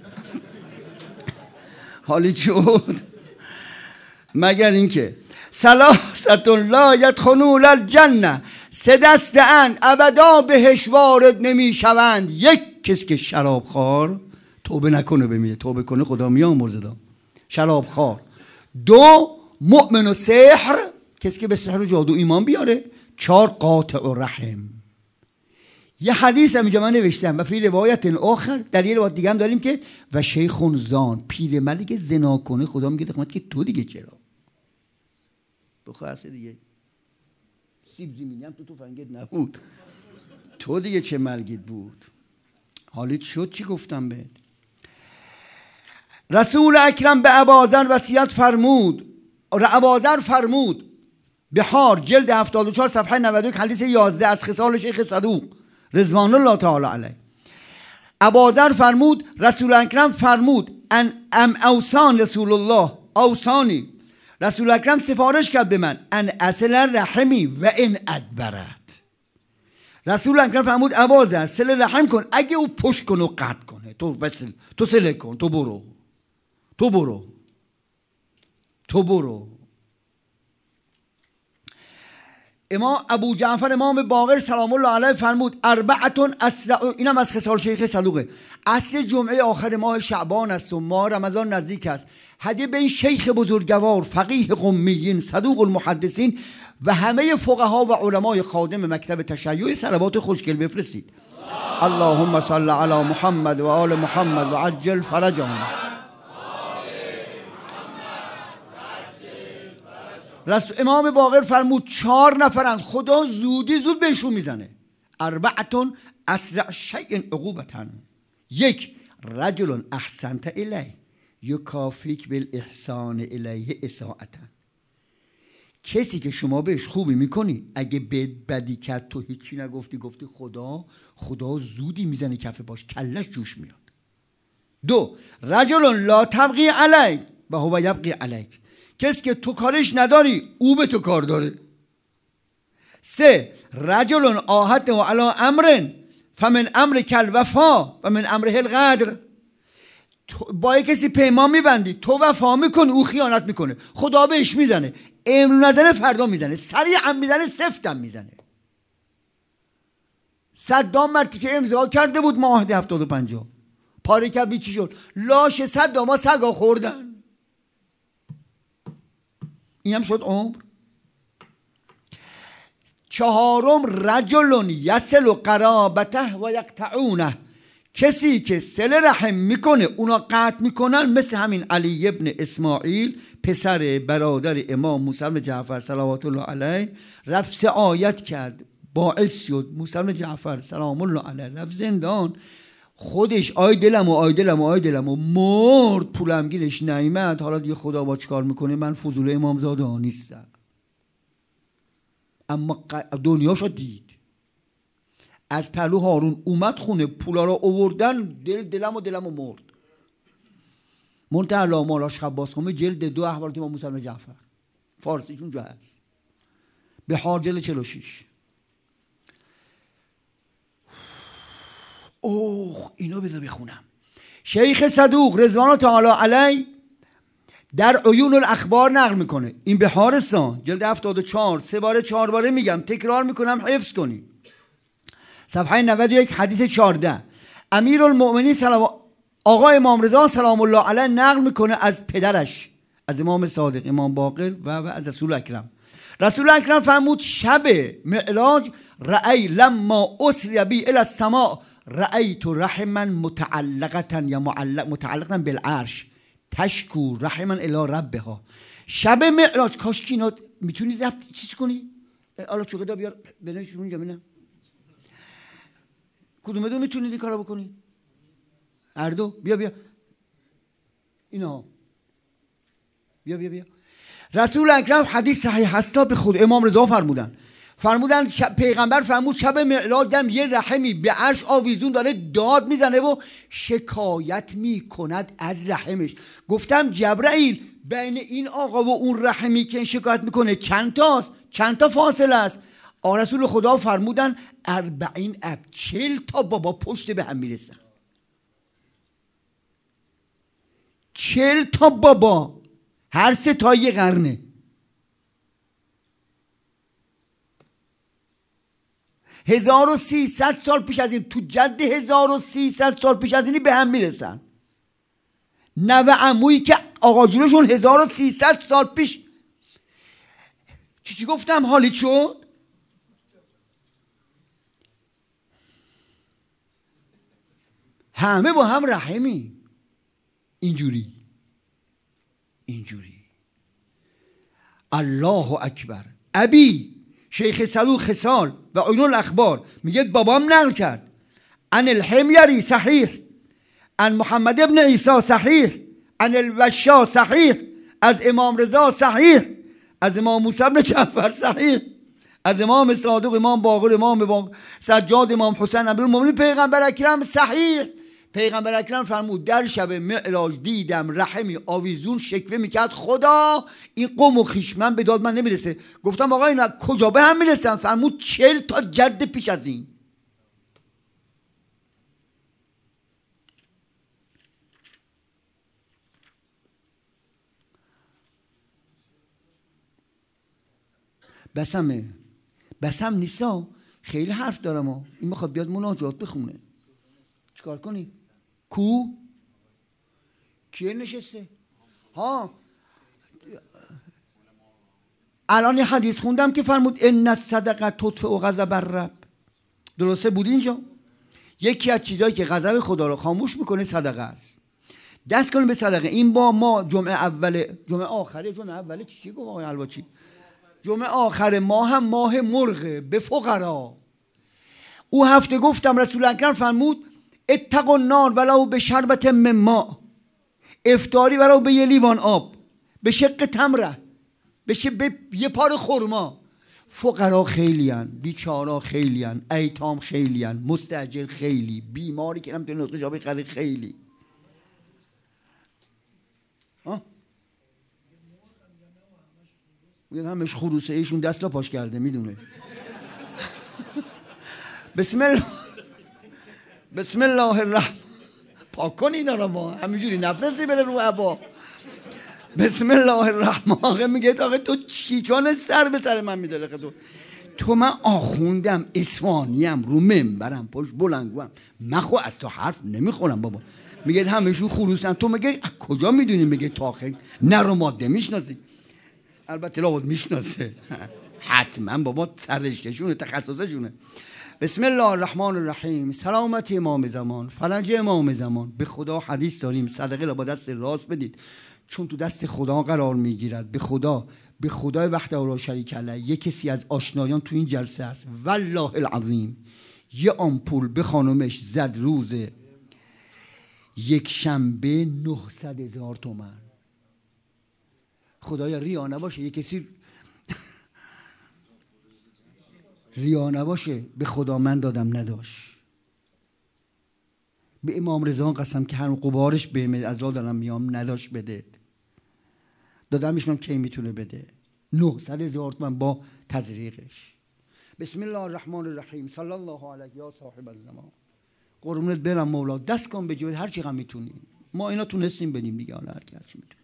حالی شد مگر اینکه ثلاثه لا یدخلون الجنه، سه دسته اند ابدا بهش وارد نمیشوند. یک کسی که شراب خور توبه نکنه بمیره، توبه کنه خدا میامرزه. شراب خور. دو مؤمن و سحر کسی که به سحر و جادو ایمان بیاره. چهار قاطع و رحم. یه حدیث هم اینجا من نوشتم و فی روایت آخر، در یه روایت دیگه هم داریم که و شیخ زان، پیرمردی که زنا کنه خدا میگه دخمت که تو دیگه چرا بخواسته دیگه سیب زمینی هم تو تو فنگت نبود، تو دیگه چه مرگت بود. حالیت شد چی گفتم بهت. رسول اکرم به اباذر وصیت فرمود. اباذر فرمود بحار جلد هفتاد و چهار صفحه نود و یک حدیث یازده از خصال شیخ صدوق رضوان الله تعالی علیه. اباذر فرمود رسول اکرم فرمود ان ام اوصان رسول الله اوصانی، رسول اکرم سفارش کرد به من ان اصل رحمی و ان ادبرت. رسول اکرم فرمود اباذر صله رحم کن اگه او پشت کنه و قطع کنه، تو وصل تو صله کن، تو برو تو برو تو برو. امام ابو جعفر امام باقر سلام الله علیه فرمود اربعتون اسرع، اینم از خصال شیخ صدوقه، اصل جمعه آخر ماه شعبان است و ماه رمضان نزدیک است. هدیه به این شیخ بزرگوار فقیه قمیین صدوق المحدثین و همه فقها و علمای خادم مکتب تشیع صلوات خوشگل بفرستید. اللهم صل علی محمد و آل محمد و عجل فرجهم. رسول امام باقر فرمود چهار نفرند خدا زودی زود بهشون میزنه. اربعتون اسرع شیء عقوبتن. یک رجل احسنت الیه یکافیک بالاحسان الیه اساءتا، کسی که شما بهش خوبی میکنی اگه بد بدی کرد تو هیچی نگفتی، گفتی خدا خدا زودی میزنه کف باش، کلش جوش میاد. دو رجل لا تبغی علیک و هو یبغی علیک، کسی که تو کارش نداری او به تو کار داره. سه رجل آهد و علی امر فمن امر کل وفا و من امره القدر، با کسی پیمان میبندی، تو وفا میکنی، او خیانت میکنه، خدا بهش میزنه، امروز نزنه فردا میزنه، سریع هم میزنه، سفتم میزنه. صدام مرتی که امضا کرده بود معاهده هفتاد و پنجاه پاره کرد، چی شد؟ لاش صدام ها سگا خوردن. این هم شد عمر. چهارم رجل یصل قرابته و یقطعونه، کسی که صله رحم میکنه اونا قطع میکنن، مثل همین علی ابن اسماعیل پسر برادر امام موسی بن جعفر صلوات الله علیه، رفت سه آیت کرد، باعث شد موسی بن جعفر سلام الله علیه رفت زندان، خودش آی دلم و آی دلم و آی دلم و مرد، پولم گیرش نیامد. حالا دیگه خدا با چیکار میکنه؟ من فضول امامزاده ها نیستم، اما دنیاشو دید. از پهلو هارون اومد خونه، پولا رو آوردن، دل دلم و دلم و مرد. منتهی مالاش خباسخومه جلد دو احوالات امام موسی بن جعفر، فارسیشون جا هست، بهار جلد چهل و شش. اوه اینو بذار بخونم. شیخ صدوق رضوان تعالی علیه در عیون الاخبار نقل میکنه، این بهارستان جلد هفتاد و چهار، سه باره چهار باره میگم، تکرار میکنم حفظ کنی. صفحه نود و یک حدیث چهارده، امیرالمؤمنین سلام آقا امام رضا سلام الله علیه نقل میکنه از پدرش، از امام صادق امام باقر و, و از رسول اکرم. رسول اکرم فرمود شب معراج رأی لما اسری بی الی السماء رأیت رحما متعلقه یا معلق متعلقه بالعرش تشکو رحما الی ربها. شب معراج کاش کی میتونی ضبط چیز کنی؟ حالا چوکدا بیار بنویس اونجا ببینم کدوم دو میتونید این کارو بکنی؟ هر دو. بیا بیا اینا بیا بیا بیا. رسول اکرم حدیث صحیح هستا به خود امام رضا فرمودن، فرمودن پیغمبر فرمود شب معراج دم یه رحمی به عرش آویزون داره داد میزنه و شکایت میکند از رحمش. گفتم جبرائیل بین این آقا و اون رحمی که شکایت میکنه چند تاست؟ چند تا فاصله است؟ آقا رسول خدا فرمودن اربعین اب، چل تا بابا پشت به هم میرسن. چل تا بابا، هر سه تا یه قرنه. هزار و سیصد سال پیش از این، تو جد هزار و سیصد سال پیش از اینی به هم میرسن. نوه عمویی که آقا جونشون هزار و سیصد سال پیش. چی چی گفتم حالی شد؟ همه با هم رحمی. اینجوری اینجوری. الله اکبر. ابی شیخ صدوق خصال و عیون الاخبار میگه بابام نقل کرد عن الحمیری صحیح، عن محمد ابن عیسی صحیح، عن الوشا صحیح، از امام رضا صحیح، از امام موسی بن جعفر صحیح، از امام صادق امام باقر امام باقر سجاد امام حسین امیرالمومنین پیغمبر اکرم صحیح. پیغمبر اکرم فرمود در شب معراج دیدم رحمی آویزون شکوه میکرد خدا این قوم و خویش من به داد من نمیرسه. گفتم آقا اینا کجا به هم میرسن؟ فرمود چل تا جد پیش از این. بسمه بسم نیستا، خیلی حرف دارم ها. این میخواد بیاد مناجات بخونه، چیکار کنی؟ کو؟ کیه نشسته؟ ها الان حدیث خوندم که فرمود ان الصدقه تطفئ غضب الرب. درسته بود اینجا؟ یکی از چیزایی که غضب خدا رو خاموش میکنه صدقه است. دست کنیم به صدقه. این با ما جمعه اول جمعه آخره جمعه اول چی گفت آقای الواچی؟ جمعه آخر ماه هم ماه مرغ به فقرا. او هفته گفتم رسول اکرم فرمود اتقوا النار ولو به شربت من ماء، افطاری ولو به یه لیوان آب، به شق تمره، به, به یه پار خرما. فقرا خیلیان، بیچارا خیلیان، ایتام خیلیان، مستاجر خیلی، بیماری که نمیتونه نسخه جابی خرید خیلی. ها میگه همش خروسه ایشون دست لا پاش کرده میدونه. بسم الله بسم الله الرحمن. پاک کن اینا رو ما همینجوری نفرستی بره رو هوا. بسم الله الرحمن الرحیم. میگه آقا تو چیکار سر به سر من میداره تو تو من آخوندم اصفهانیم رو منبرم پشت بلنگوام من خو از تو حرف نمیخورم بابا. میگه همشون خروسن. تو میگه کجا میدونی؟ میگه تاخیر نه رو ماده میشناسی. البته لابد میشناسه حتما بابا سرشتشونه تخصصشونه. بسم الله الرحمن الرحیم. سلامت امام زمان، فرج امام زمان. به خدا حدیث داریم صدقه را با دست راست بدید چون تو دست خدا قرار میگیرد. به خدا به خدای وحده لا شریک له یک کسی از آشنایان تو این جلسه است والله العظیم یه آمپول به خانومش زد روز یک شنبه نهصد هزار تومن. خدایا ریا نباشه یه کسی ریا نباشه به خدا من دادم نداشت. به امام رضا قسم که هر قبارش بهم از راه دارم میام نداشت بده. دادمشون کی میتونه بده؟ نهصد هزار تومن با تزریقش. بسم الله الرحمن الرحیم. صلی الله علیه یا صاحب الزمان. قربونت برم مولا دست کن به جیبت هر چی هم میتونی. ما اینا تونستیم بدیم دیگه حالا هر کی هر چی میتونه.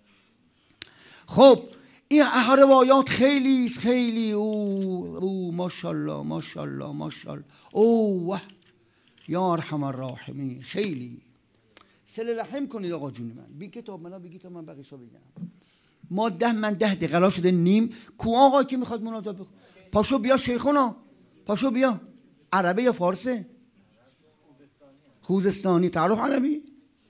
خب این روایات خیلی خیلی او او ماشاءالله ماشاءالله ماشاءالله اوه یا ارحم الراحمین. خیلی صله رحم کنید آقا جون من. بی کتاب منا بگی تا من بقیشو بگم. ما ده من ده دقیقه قرار شده نیم. کو آقا که میخواد مناجات بخونه پاشو بیا شیخونا پاشو بیا. عربی یا فارسه؟ خوزستانی. تعارف عربی؟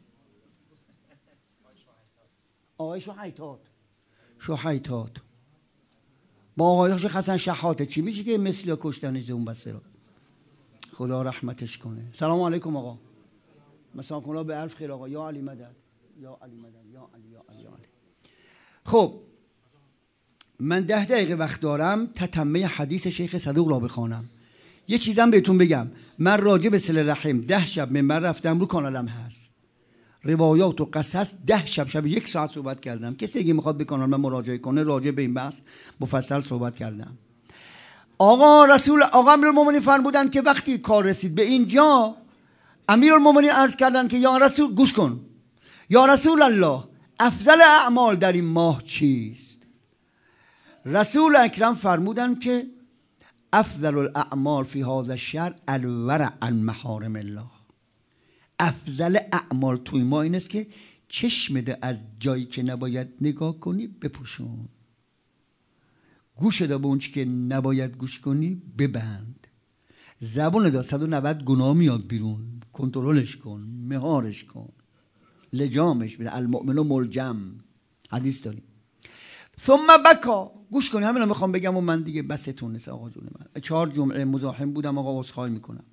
آقای شحیتات شحیتات با آقای شیخ حسن شحاته چی میشه که مثل کشتنش اون بسه. خدا رحمتش کنه. سلام علیکم آقا. مثلا کلا به الف خیر آقا. یا علی مدد یا علی مدد یا علی یا علی یا علی. خب من ده دقیقه وقت دارم تتمه حدیث شیخ صدوق را بخوانم. یه چیزم بهتون بگم. من راجع به صله رحم ده شب منبر رفتم رو کانالم هست. روایات و قصص ده شب شب یک ساعت صحبت کردم. کسی اگه میخواد به کانال من مراجعه کنه راجع به این بحث مفصل صحبت کردم. آقا رسول آقا امیرالمومنین فرمودن که وقتی کار رسید به اینجا امیرالمومنین عرض کردن که یا رسول گوش کن یا رسول الله افضل اعمال در این ماه چیست؟ رسول اکرم فرمودن که افضل الاعمال فی هذا الشهر الورع عن محارم الله. افضل اعمال توی ما این است که چشمت از جایی که نباید نگاه کنی بپوشون. گوش دا به اون چی که نباید گوش کنی ببند. زبون دا صد و نود گناه میاد بیرون. کنترلش کن مهارش کن لجامش بده. المؤمن ملجم حدیث داریم. ثم بکا. گوش کنی همین رو میخوام بگم و من دیگه بستون نیست آقا جون من. چهار جمعه مزاحم بودم آقا عذرخواهی میکنم.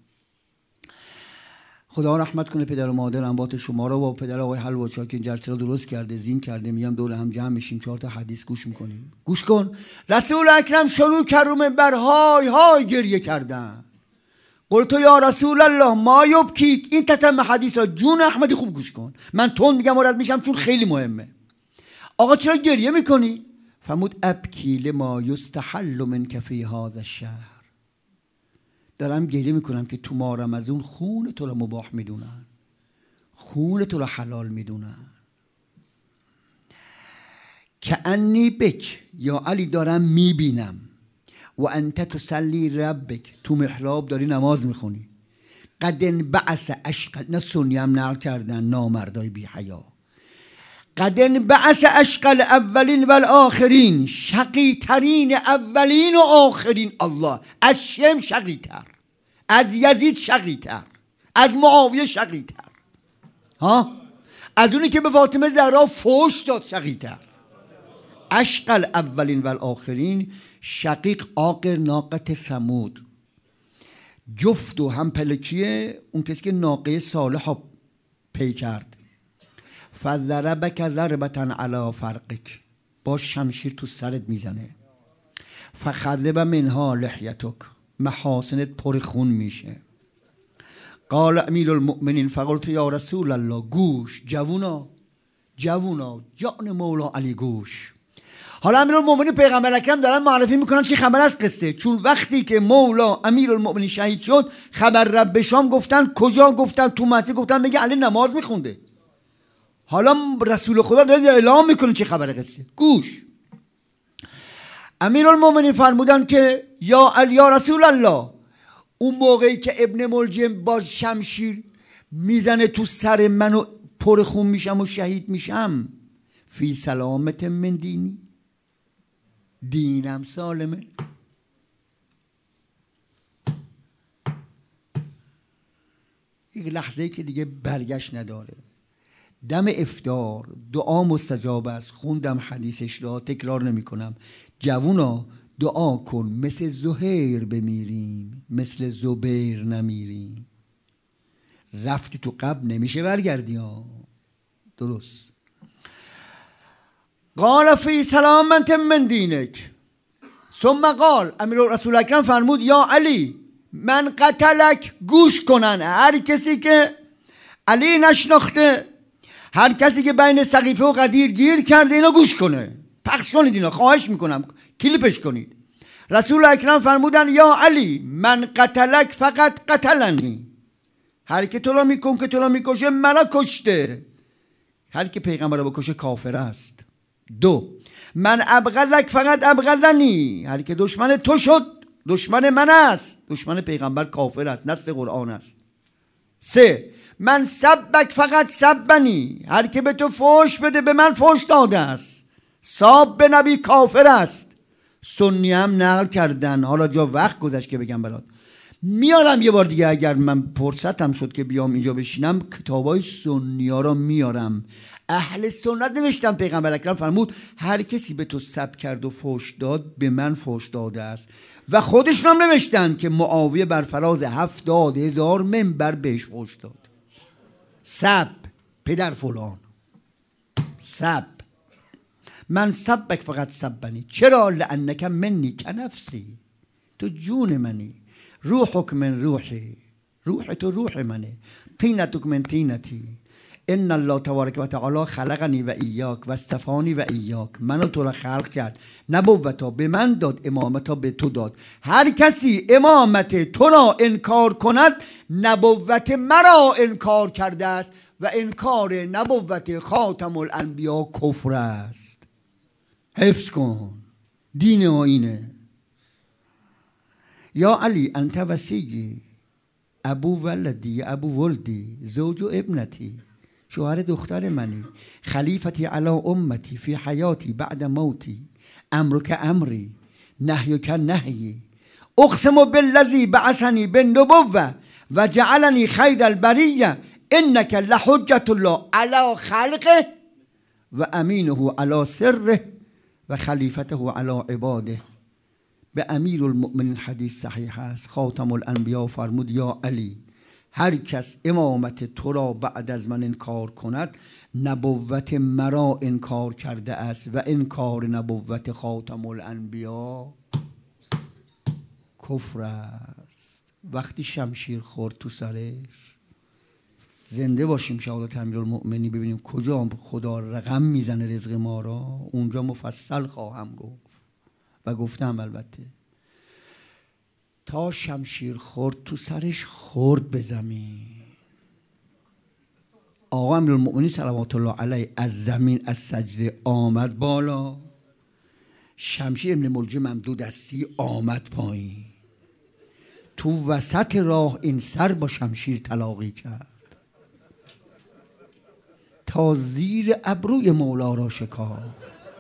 خدا رحمت کنه پدر و مادر اموات شما رو و پدر آقای حلواچا که این جلسه رو درست کرده زین کرده. میگم دور هم جمع میشیم چهار تا حدیث گوش میکنیم. گوش کن. رسول اکرم شروع کرد رو منبر های های گریه کردن. قلت یا رسول الله ما یبکیک. این تتم حدیث ها جون احمدی خوب گوش کن. من تون میگم و رد میشم چون خیلی مهمه. آقا چرا گریه میکنی؟ فرمود ابکی لما یستحل منک فی هذا الشهر. دارم گریه میکنم که تو ماه رمضان خون تو رو مباح میدونن خون تو رو حلال میدونن. که انی بک یا علی دارم میبینم و انت تسلی ربک تو محراب داری نماز میخونی. قدن بعث اشقل نه سنی هم نقل کردن نامردای بی حیا. قدن بعث اشقل اولین و آخرین. شقی ترین اولین و آخرین. الله از شم شقی تر از یزید شقی تر از معاویه شقی تر ها از اونی که به فاطمه زهرا فوش داد شقی تر. اشقل اولین و آخرین. شقیق آقر ناقت ثمود. جفت و هم پلکیه اون کسی که ناقه صالح ها پی کرد. فضربک ضربتا علی فرقک. با شمشیر تو سرت میزنه. فخذب منها لحیتک. محاسنت پر خون میشه. قال امیر المؤمنین فقلت یا رسول الله گوش جوونا جوونا جان مولا علی گوش. حالا امیرالمومنین پیغمبر اکرم دارن معرفی میکنن چی خبر است قصه. چون وقتی که مولا امیرالمومنین شهید شد خبر رب به شام گفتن کجا؟ گفتن تو مکه. گفتن میگه علی نماز میخونده. حالا رسول خدا داره اعلام میکنه چی خبر قصه. گوش. امیرالمومنین فرمودن که یا علی یا رسول الله، اون موقعی که ابن ملجم با شمشیر میزنه تو سر منو پر خون میشم و شهید میشم، فی سلامت من دینی، دینم سالمه. یک لحظه که دیگه برگشت نداره. دم افطار دعا مستجاب است. خوندم حدیثش را، تکرار نمی کنم. جوونا دعا کن مثل زهیر بمیریم، مثل زبیر نمیریم. رفتی تو قبر نمیشه برگردی ها. درست. قال فی سلامت من دینک. ثم قال، امیر رسول اکرم فرمود یا علی من قتلک. گوش کنن هر کسی که علی نشناخته، هر کسی که بین سقیفه و قدیر گیر کرده، اینا گوش کنه، پخش کنید اینا، خواهش میکنم کلیپش کنید. رسول اکرم فرمودن یا علی من قتلک فقط قتلنی. هر که تو را میکن که تو را میکشه مرا کشته. هر که پیغمبر را بکشه کافر است. دو، من ابغضک فقط ابغضنی. هر که دشمن تو شد دشمن من است. دشمن پیغمبر کافر است، نص قرآن است. سه، من سبک فقط سبنی. هر که به تو فوش بده به من فوش داده است. ساب به نبی کافر است. سنی هم نقل کردن. حالا جا وقت گذشت که بگم برات، میارم یه بار دیگه اگر من فرصتم شد که بیام اینجا بشینم کتابای سنی ها را میارم. اهل سنت نوشتن پیغمبر اکرم فرمود هر کسی به تو سب کرد و فوش داد به من فوش داده است. و خودشون هم نوشتن که معاویه بر فراز هفتاد هزار منبر بهش فوش داد. سب پدر فلان، سب. من سبک فقط سبنی. چرا؟ لانک منی کنفسی. تو جون منی. روحک من روحی. روح تو روح منه. طینتک من طینتی. ان الله تبارک و تعالی خلقنی و ایاک و استفانی و ایاک. منو تو را خلق کرد، نبوتا به من داد، امامتا به تو داد. هر کسی امامت تو را انکار کند نبوت مرا انکار کرده است و انکار نبوت خاتم الانبیا کفر است. حفظ کن، دین ما اینه. یا علی انت وصیی، ابو ولدی ابو ولدی زوج ابنتی. شوهر دختر منی، خلیفتی علی امتی فی حیاتی بعد موتی. امرک امری نهیک نهیی. اقسم بالذی بعثنی بالنبوة و جعلنی خیر البریه انک لحجة الله علی خلقه و امینه علی سره و خلیفته علی عباده. به امیر المؤمنین حدیث صحیح است. خاتم الانبیا فرمود یا علی هر کس امامت تو را بعد از من انکار کند نبوت مرا انکار کرده است و انکار نبوت خاتم الانبیا کفر است. وقتی شمشیر خورد تو سرش، زنده باشیم شهادت امیرالمؤمنین ببینیم کجا خدا رقم میزنه رزق ما را، اونجا مفصل خواهم گفت و گفتم. البته تا شمشیر خورد تو سرش خورد به زمین. آقا امیرالمؤمنین صلوات الله علیه از زمین از سجده آمد بالا، شمشیر ابن ملجم هم دو دستی آمد پایین. تو وسط راه این سر با شمشیر تلاقی کرد تا زیر ابروی مولا را شکافت.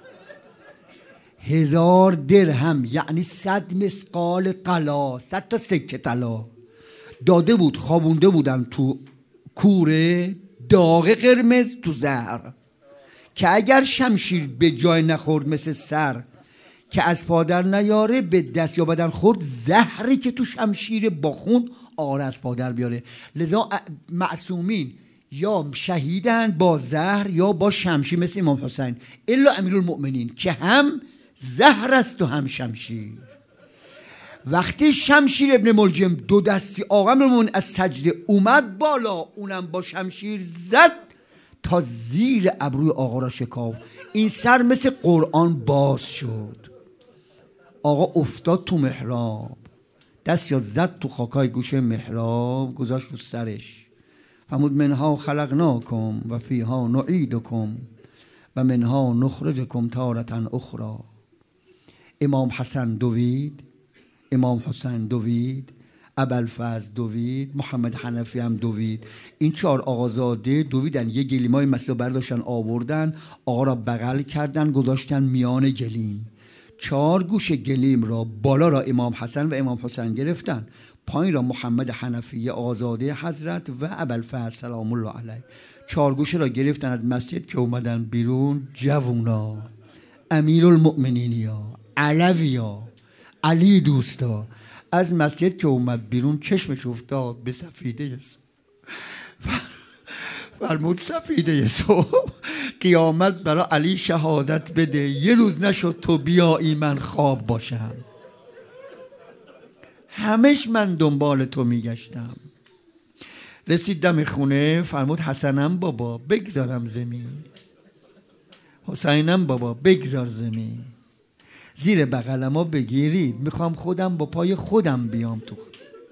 هزار درهم یعنی صد مثقال طلا، صد تا سکه طلا داده بود. خوابونده بودن تو کوره داغ قرمز تو زهر که اگر شمشیر به جای نخورد مثل سر که از پادر نیاره به دست یا بدن خورد، زهری که تو شمشیر با خون آره از پادر بیاره. لذا معصومین یا شهیدن با زهر یا با شمشیر مثل امام حسین، الا امیرالمؤمنین که هم زهر است و هم شمشیر. وقتی شمشیر ابن ملجم دو دستی آقا امیرالمؤمنین از سجده اومد بالا، اونم با شمشیر زد تا زیر ابروی آقا را شکافت. این سر مثل قرآن باز شد. آقا افتاد تو محراب، دست یا زد تو خاکای گوشه محراب، گذاشت رو سرش. فرمود منها خلقناکم و فیها نعیدکم و منها نخرجکم تارة اخرى. امام حسن دوید، امام حسین دوید، ابوالفضل دوید، محمد حنفی هم دوید. این چهار آقازاده دویدن، یه گلیمای مسیح برداشتن آوردن، آقا را بغل کردن گذاشتن میان گلیم. چهار گوش گلیم را بالا را امام حسن و امام حسین گرفتن، پایین را محمد حنفی آقازاده حضرت و ابوالفضل سلام الله علیه. چهار گوشه را گرفتن از مسجد که اومدن بیرون. جوونا، امیرالمؤمنینیا، علویا، علی دوستا، از مسجد که اومد بیرون چشمش افتاد به سفیده فرمود سفیده صبح قیامت برای علی شهادت بده، یه روز نشد تو بیایی من خواب باشم. همش من دنبال تو میگشتم. رسید دم خونه، فرمود حسنم بابا بگذارم زمین، حسینم بابا بگذار زمین، زیر بغلما بگیرید، میخوام خودم با پای خودم بیام تو.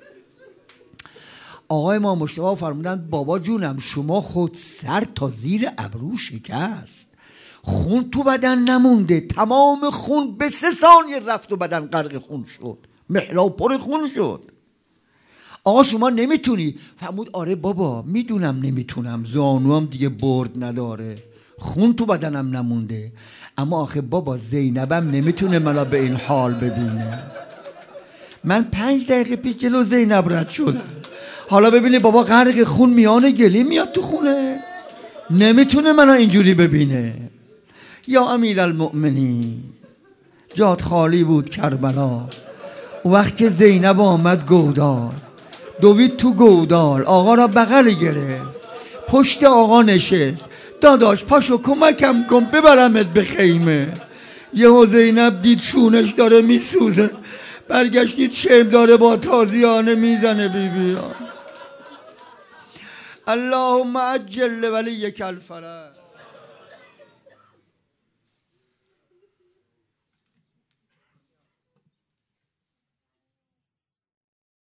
آقای ما مشتبه فرمودند بابا جونم شما خود سر تا زیر ابرو شکست، خون تو بدن نمونده، تمام خون به سه ثانیه رفت و بدن غرق خون شد، محراب پر خون شد. آقا شما نمیتونی؟ فرمود آره بابا میدونم نمیتونم، زانوام دیگه برد نداره، خون تو بدنم نمونده، اما آخه بابا زینبم نمیتونه منو به این حال ببینه. من پنج دقیقه پیش جلو زینب رد شدم، حالا ببینی بابا غرق خون میان گلی میاد تو خونه، نمیتونه منو اینجوری ببینه. یا امیرالمؤمنین، جات خالی بود کربلا. وقت که زینب آمد گودال، دوید تو گودال، آقا را بغل گرفت، پشت آقا نشست، داداش پاشو کمکم کن ببرمت به خیمه. یهو زینب دید شونش داره میسوزه، برگشتید شم داره با تازیانه میزنه بیبیان. اللهم عجل ولیک الفرج.